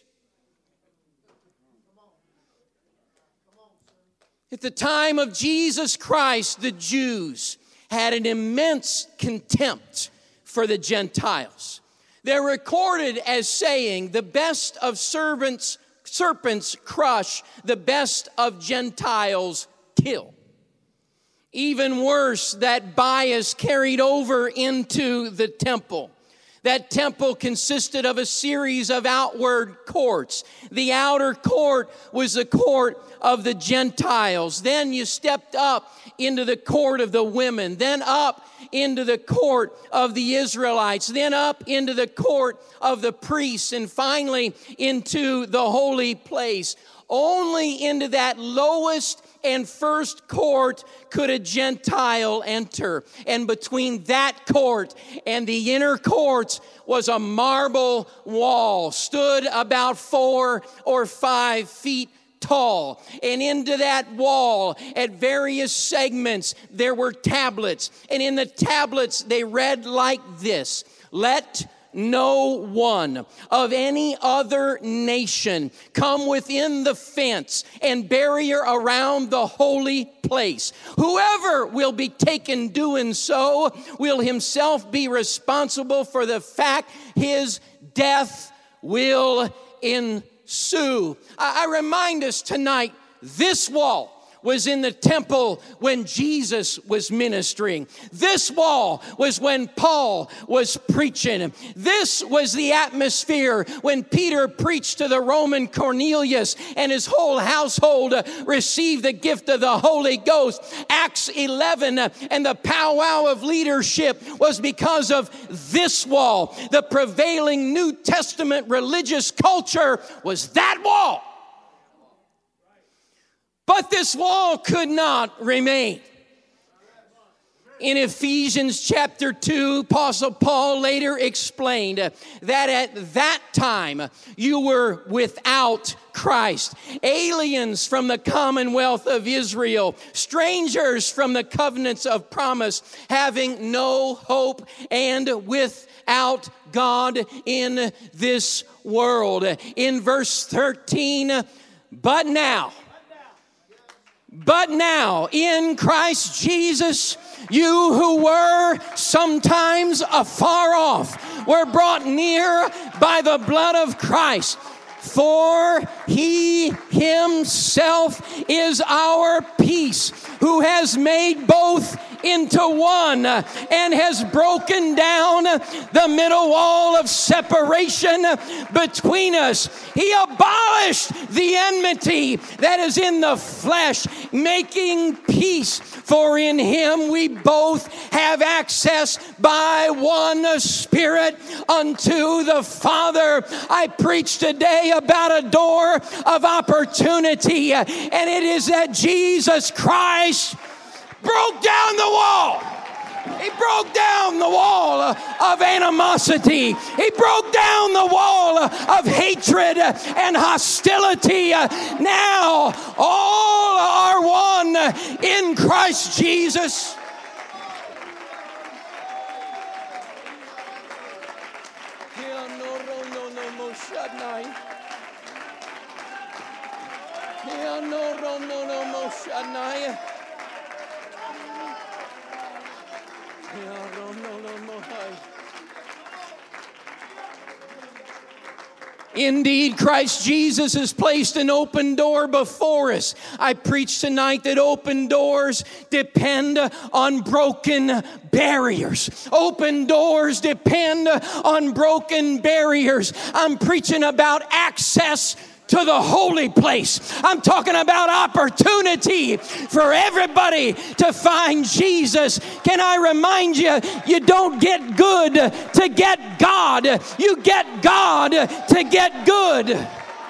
At the time of Jesus Christ, the Jews had an immense contempt for the Gentiles. They're recorded as saying, the best of serpents crush, the best of Gentiles kill. Even worse, that bias carried over into the temple. That temple consisted of a series of outward courts. The outer court was the court of the Gentiles. Then you stepped up into the court of the women. Then up into the court of the Israelites. Then up into the court of the priests. And finally into the holy place. Only into that lowest and first court could a Gentile enter. And between that court and the inner courts was a marble wall, stood about 4 or 5 feet tall. And into that wall, at various segments, there were tablets. And in the tablets, they read like this: "Let no one of any other nation come within the fence and barrier around the holy place. Whoever will be taken doing so will himself be responsible for the fact his death will ensue." I remind us tonight, this wall was in the temple when Jesus was ministering. This wall was when Paul was preaching. This was the atmosphere when Peter preached to the Roman Cornelius and his whole household received the gift of the Holy Ghost. Acts 11 and the powwow of leadership was because of this wall. The prevailing New Testament religious culture was that wall. But this wall could not remain. In Ephesians chapter 2, Apostle Paul later explained that at that time you were without Christ, aliens from the commonwealth of Israel, strangers from the covenants of promise, having no hope and without God in this world. In verse 13, but now, in Christ Jesus, you who were sometimes afar off were brought near by the blood of Christ. For he himself is our peace, who has made both into one and has broken down the middle wall of separation between us. He abolished the enmity that is in the flesh, making peace. For in him we both have access by one Spirit unto the Father. I preach today about a door of opportunity, and it is that Jesus Christ broke down the wall. He broke down the wall of animosity. He broke down the wall of hatred and hostility. Now all are one in Christ Jesus. Indeed, Christ Jesus has placed an open door before us. I preach tonight that open doors depend on broken barriers. Open doors depend on broken barriers. I'm preaching about access to the holy place. I'm talking about opportunity for everybody to find Jesus. Can I remind you, you don't get good to get God. You get God to get good.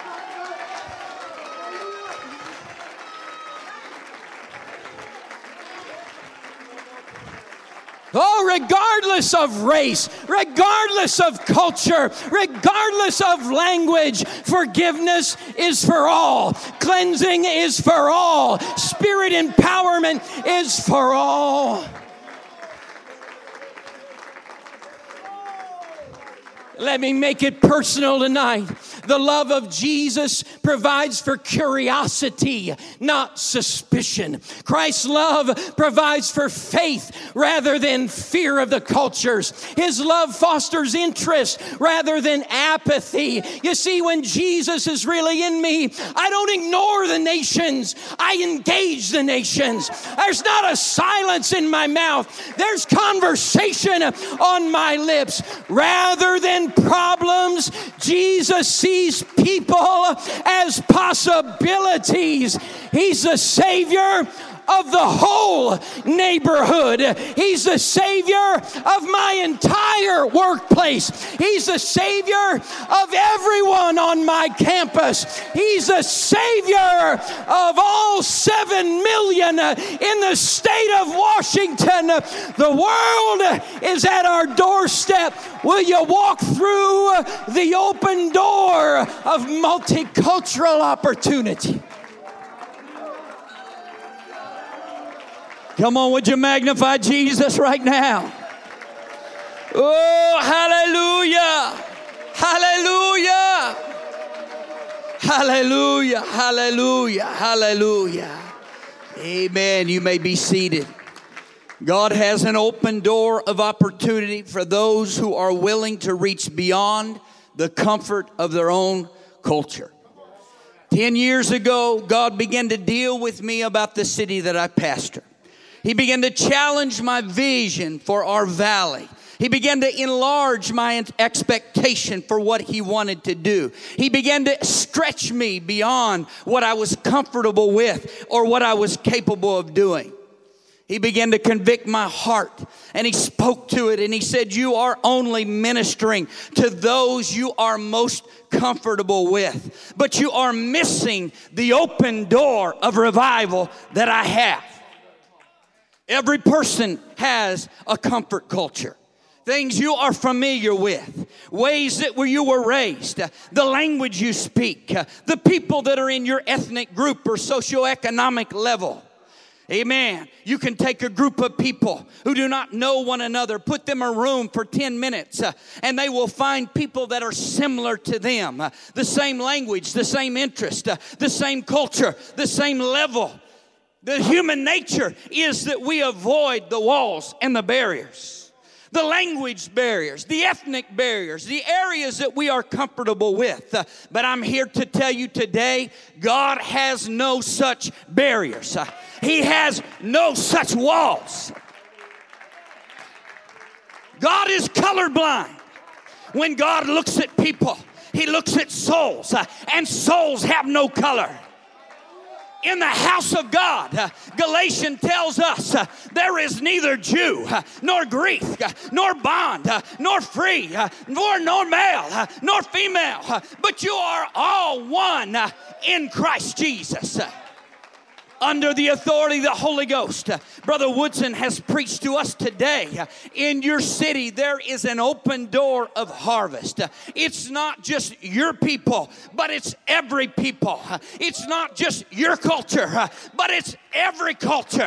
Oh, regardless of race, regardless of culture, regardless of language, forgiveness is for all. Cleansing is for all. Spirit empowerment is for all. Let me make it personal tonight. The love of Jesus provides for curiosity, not suspicion. Christ's love provides for faith rather than fear of the cultures. His love fosters interest rather than apathy. You see, when Jesus is really in me, I don't ignore the nations. I engage the nations. There's not a silence in my mouth. There's conversation on my lips. Rather than problems, Jesus sees people as possibilities. He's the Savior of the whole neighborhood. He's the Savior of my entire workplace. He's the Savior of everyone on my campus. He's the Savior of all 7 million in the state of Washington. The world is at our doorstep. Will you walk through the open door of multicultural opportunity? Come on, would you magnify Jesus right now? Oh, hallelujah! Hallelujah! Hallelujah! Hallelujah! Hallelujah! Amen. You may be seated. God has an open door of opportunity for those who are willing to reach beyond the comfort of their own culture. 10 years ago, God began to deal with me about the city that I pastor. He began to challenge my vision for our valley. He began to enlarge my expectation for what He wanted to do. He began to stretch me beyond what I was comfortable with or what I was capable of doing. He began to convict my heart, and He spoke to it, and He said, you are only ministering to those you are most comfortable with, but you are missing the open door of revival that I have. Every person has a comfort culture. Things you are familiar with, ways that where you were raised, the language you speak, the people that are in your ethnic group or socioeconomic level. Amen. You can take a group of people who do not know one another, put them in a room for 10 minutes, and they will find people that are similar to them. The same language, the same interest, the same culture, the same level. The human nature is that we avoid the walls and the barriers. The language barriers, the ethnic barriers, the areas that we are comfortable with. But I'm here to tell you today, God has no such barriers. He has no such walls. God is colorblind. When God looks at people, He looks at souls, and souls have no color. In the house of God, Galatians tells us there is neither Jew nor Greek nor bond nor free nor male nor female, but you are all one in Christ Jesus. Under the authority of the Holy Ghost, Brother Woodson has preached to us today. In your city, there is an open door of harvest. It's not just your people, but it's every people. It's not just your culture, but it's every culture.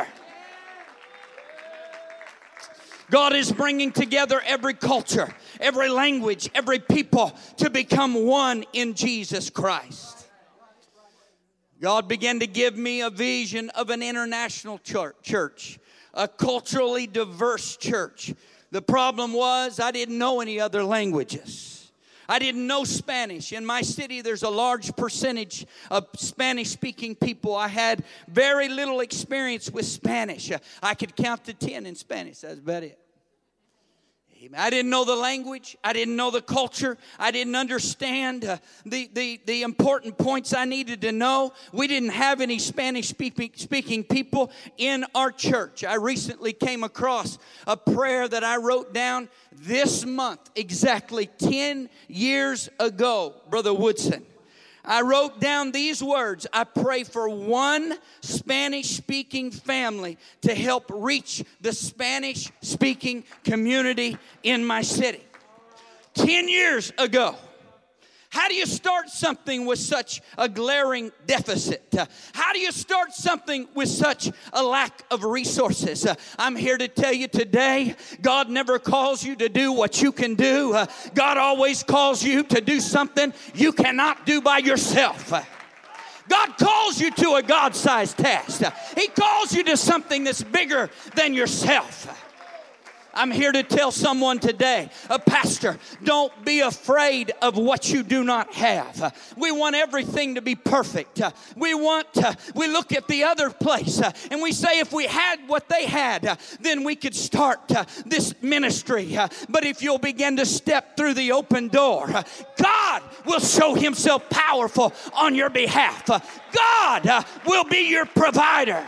God is bringing together every culture, every language, every people to become one in Jesus Christ. God began to give me a vision of an international church, a culturally diverse church. The problem was I didn't know any other languages. I didn't know Spanish. In my city, there's a large percentage of Spanish-speaking people. I had very little experience with Spanish. I could count to 10 in Spanish. That's about it. I didn't know the language. I didn't know the culture. I didn't understand the important points I needed to know. We didn't have any Spanish-speaking people in our church. I recently came across a prayer that I wrote down this month, exactly 10 years ago, Brother Woodson. I wrote down these words. I pray for one Spanish-speaking family to help reach the Spanish-speaking community in my city. 10 years ago. How do you start something with such a glaring deficit? How do you start something with such a lack of resources? I'm here to tell you today, God never calls you to do what you can do. God always calls you to do something you cannot do by yourself. God calls you to a God-sized task. He calls you to something that's bigger than yourself. I'm here to tell someone today, a pastor, don't be afraid of what you do not have. We want everything to be perfect. We look at the other place and we say if we had what they had, then we could start this ministry. But if you'll begin to step through the open door, God will show Himself powerful on your behalf. God will be your provider.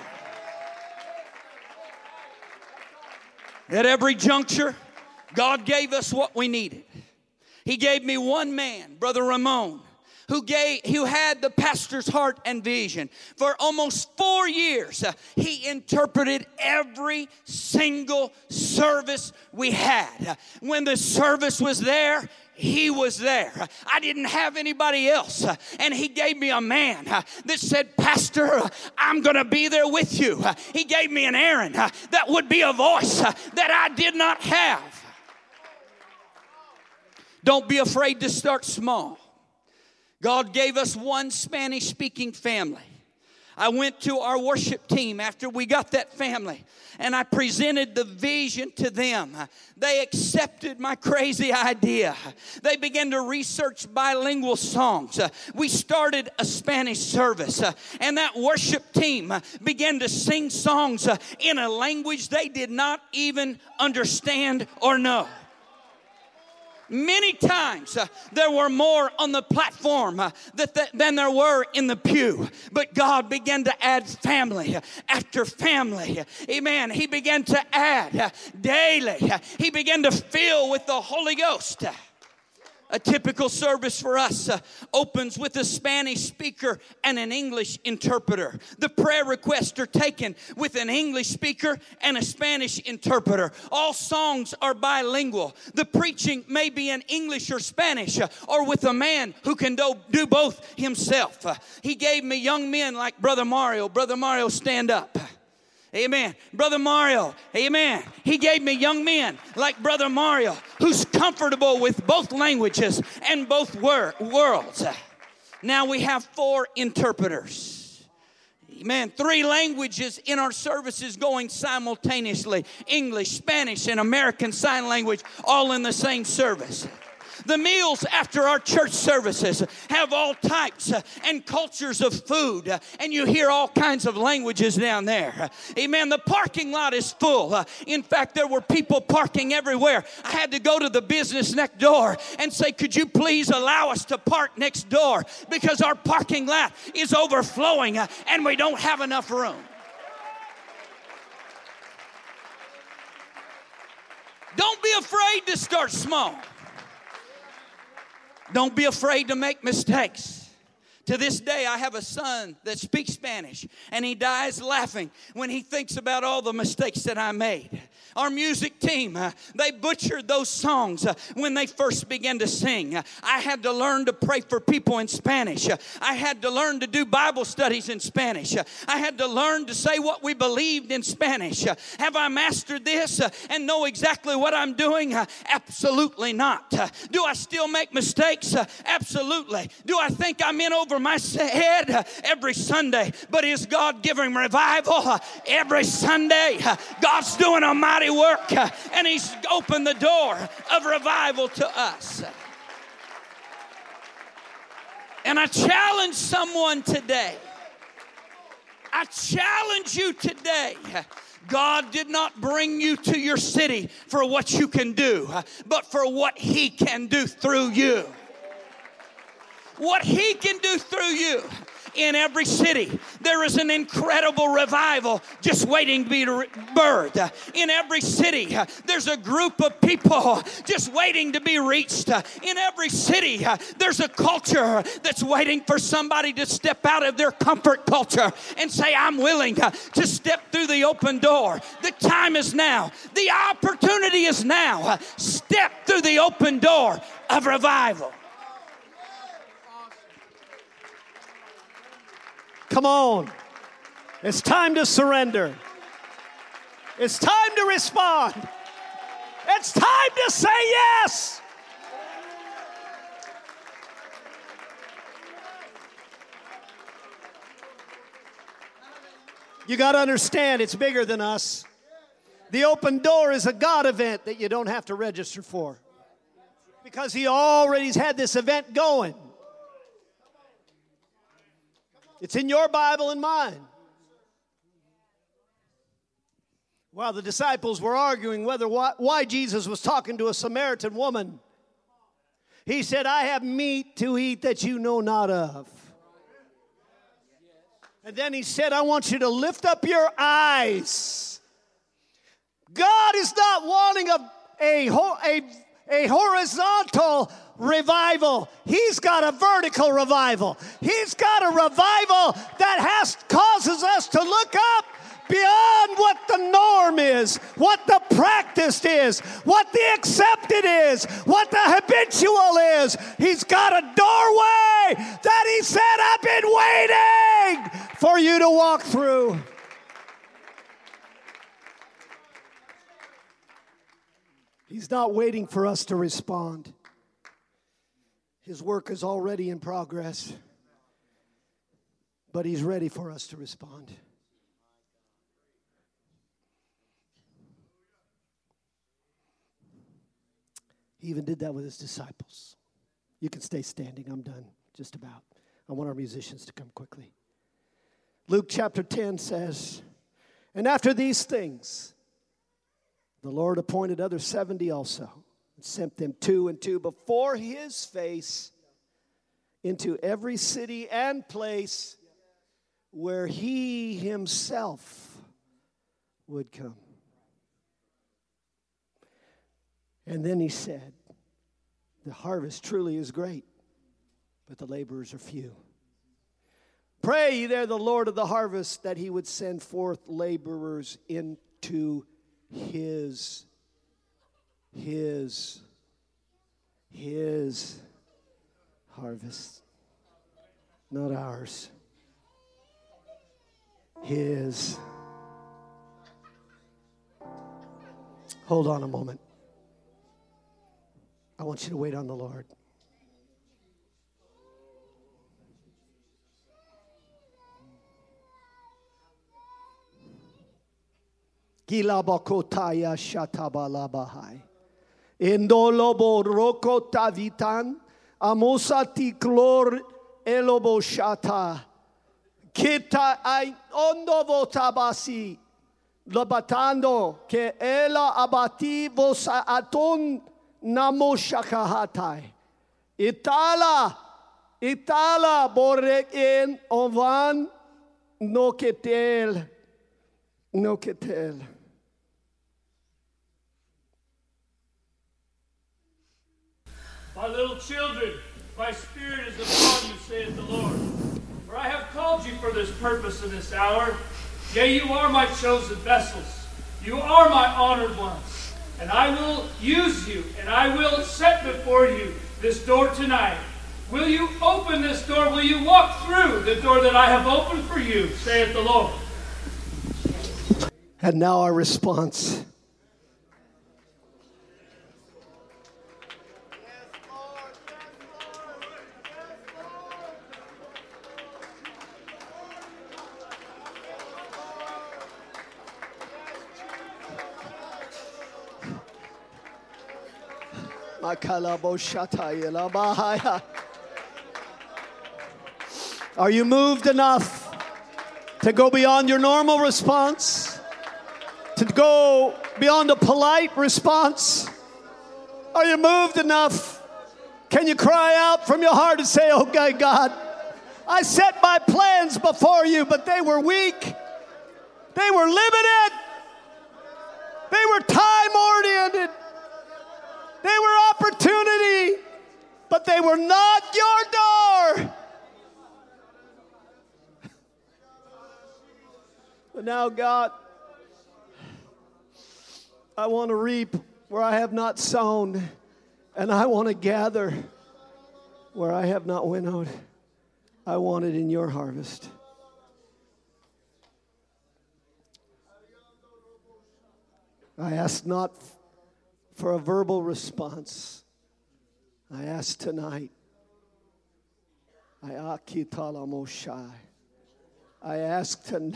At every juncture, God gave us what we needed. He gave me one man, Brother Ramon, who had the pastor's heart and vision. For almost 4 years, he interpreted every single service we had. When the service was there, he was there. I didn't have anybody else. And he gave me a man that said, Pastor, I'm going to be there with you. He gave me an Aaron that would be a voice that I did not have. Don't be afraid to start small. God gave us one Spanish-speaking family. I went to our worship team after we got that family, and I presented the vision to them. They accepted my crazy idea. They began to research bilingual songs. We started a Spanish service, and that worship team began to sing songs in a language they did not even understand or know. Many times there were more on the platform than there were in the pew. But God began to add family after family. Amen. He began to add daily. He began to fill with the Holy Ghost. A typical service for us opens with a Spanish speaker and an English interpreter. The prayer requests are taken with an English speaker and a Spanish interpreter. All songs are bilingual. The preaching may be in English or Spanish, or with a man who can do both himself. He gave me young men like Brother Mario. Brother Mario, stand up. Amen. Brother Mario, amen. He gave me young men like Brother Mario who's comfortable with both languages and both worlds. Now we have 4 interpreters. Amen. 3 languages in our services going simultaneously. English, Spanish, and American Sign Language all in the same service. The meals after our church services have all types and cultures of food, and you hear all kinds of languages down there. Amen. The parking lot is full. In fact, there were people parking everywhere. I had to go to the business next door and say, could you please allow us to park next door, because our parking lot is overflowing and we don't have enough room. Don't be afraid to start small. Don't be afraid to make mistakes. To this day, I have a son that speaks Spanish, and he dies laughing when he thinks about all the mistakes that I made. Our music team, they butchered those songs when they first began to sing. I had to learn to pray for people in Spanish. I had to learn to do Bible studies in Spanish. I had to learn to say what we believed in Spanish. Have I mastered this and know exactly what I'm doing? Absolutely not. Do I still make mistakes? Absolutely. Do I think I'm in over my head every Sunday? But is God giving revival every Sunday? God's doing a mighty work, and He's opened the door of revival to us. And I challenge someone today. I challenge you today. God did not bring you to your city for what you can do, but for what He can do through you. What He can do through you. In every city, there is an incredible revival just waiting to be birthed. In every city, there's a group of people just waiting to be reached. In every city, there's a culture that's waiting for somebody to step out of their comfort culture and say, I'm willing to step through the open door. The time is now. The opportunity is now. Step through the open door of revival. Come on. It's time to surrender. It's time to respond. It's time to say yes. You got to understand, it's bigger than us. The open door is a God event that you don't have to register for, because He already's had this event going. It's in your Bible and mine. While the disciples were arguing why Jesus was talking to a Samaritan woman, He said, I have meat to eat that you know not of. And then He said, I want you to lift up your eyes. God is not wanting a horizontal revival. He's got a vertical revival. He's got a revival that causes us to look up beyond what the norm is, what the practice is, what the accepted is, what the habitual is. He's got a doorway that He said, I've been waiting for you to walk through. He's not waiting for us to respond. His work is already in progress. But He's ready for us to respond. He even did that with His disciples. You can stay standing. I'm done, just about. I want our musicians to come quickly. Luke chapter 10 says, and after these things, the Lord appointed other 70 also, and sent them 2 and 2 before His face into every city and place where He Himself would come. And then He said, the harvest truly is great, but the laborers are few. Pray ye there the Lord of the harvest that He would send forth laborers into His harvest. Not ours. His. Hold on a moment. I want you to wait on the Lord. Gilabakotaya shatabalabahai. Indolobo rokota vitan. Amosati klor elobo shata. Kita ay ondovo tabasi. Lobatando ke ela abati vosa aton namoshakahatai. Itala borek en ovan no ketel. My little children, my spirit is upon you, saith the Lord. For I have called you for this purpose in this hour. Yea, you are my chosen vessels. You are my honored ones. And I will use you, and I will set before you this door tonight. Will you open this door? Will you walk through the door that I have opened for you, saith the Lord. And now our response. Are you moved enough to go beyond your normal response? To go beyond a polite response? Are you moved enough? Can you cry out from your heart and say, okay, God, I set my plans before you, but they were weak. They were limited. They were time-oriented. They were opportunity, but they were not your door. But now, God, I want to reap where I have not sown, and I want to gather where I have not winnowed. I want it in your harvest. I ask not for a verbal response. I ask tonight. I ask tonight.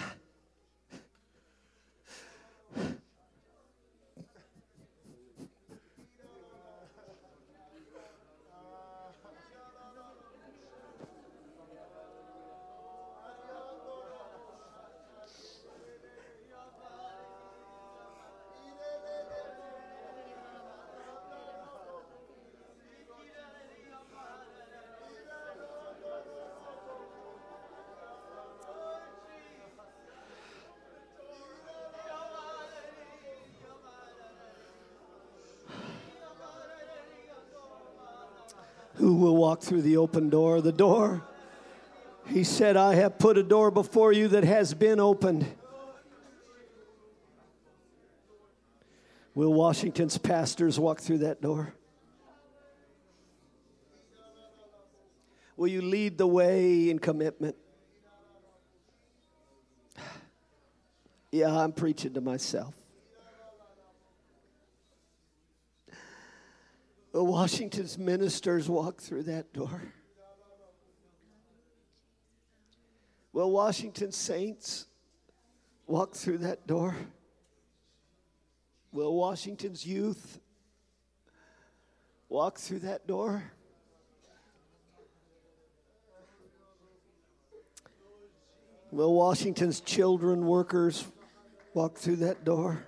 Who will walk through the open door? The door. He said, I have put a door before you that has been opened. Will Washington's pastors walk through that door? Will you lead the way in commitment? Yeah, I'm preaching to myself. Will Washington's ministers walk through that door? Will Washington saints walk through that door? Will Washington's youth walk through that door? Will Washington's children, workers, walk through that door?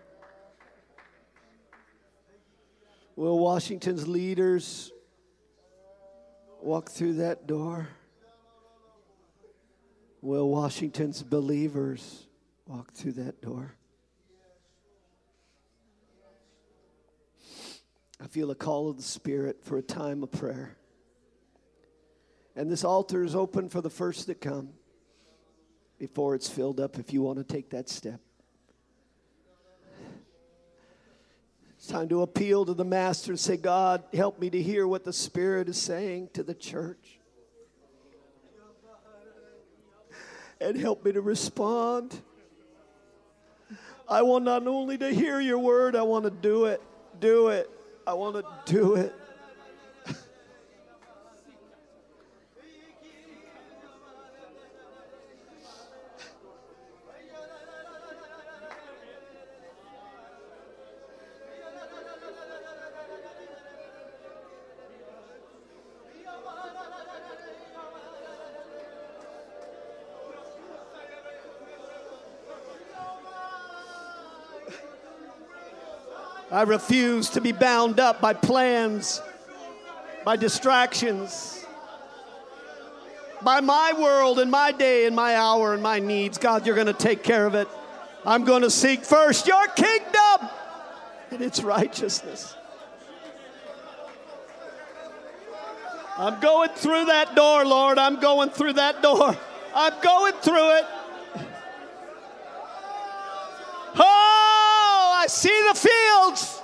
Will Washington's leaders walk through that door? Will Washington's believers walk through that door? I feel a call of the Spirit for a time of prayer. And this altar is open for the first that come before it's filled up if you want to take that step. It's time to appeal to the Master and say, God, help me to hear what the Spirit is saying to the church. And help me to respond. I want not only to hear your word, I want to do it. Do it. I want to do it. I refuse to be bound up by plans, by distractions, by my world and my day and my hour and my needs. God, you're going to take care of it. I'm going to seek first your kingdom and its righteousness. I'm going through that door, Lord. I'm going through that door. I'm going through it. Oh, I see the fields.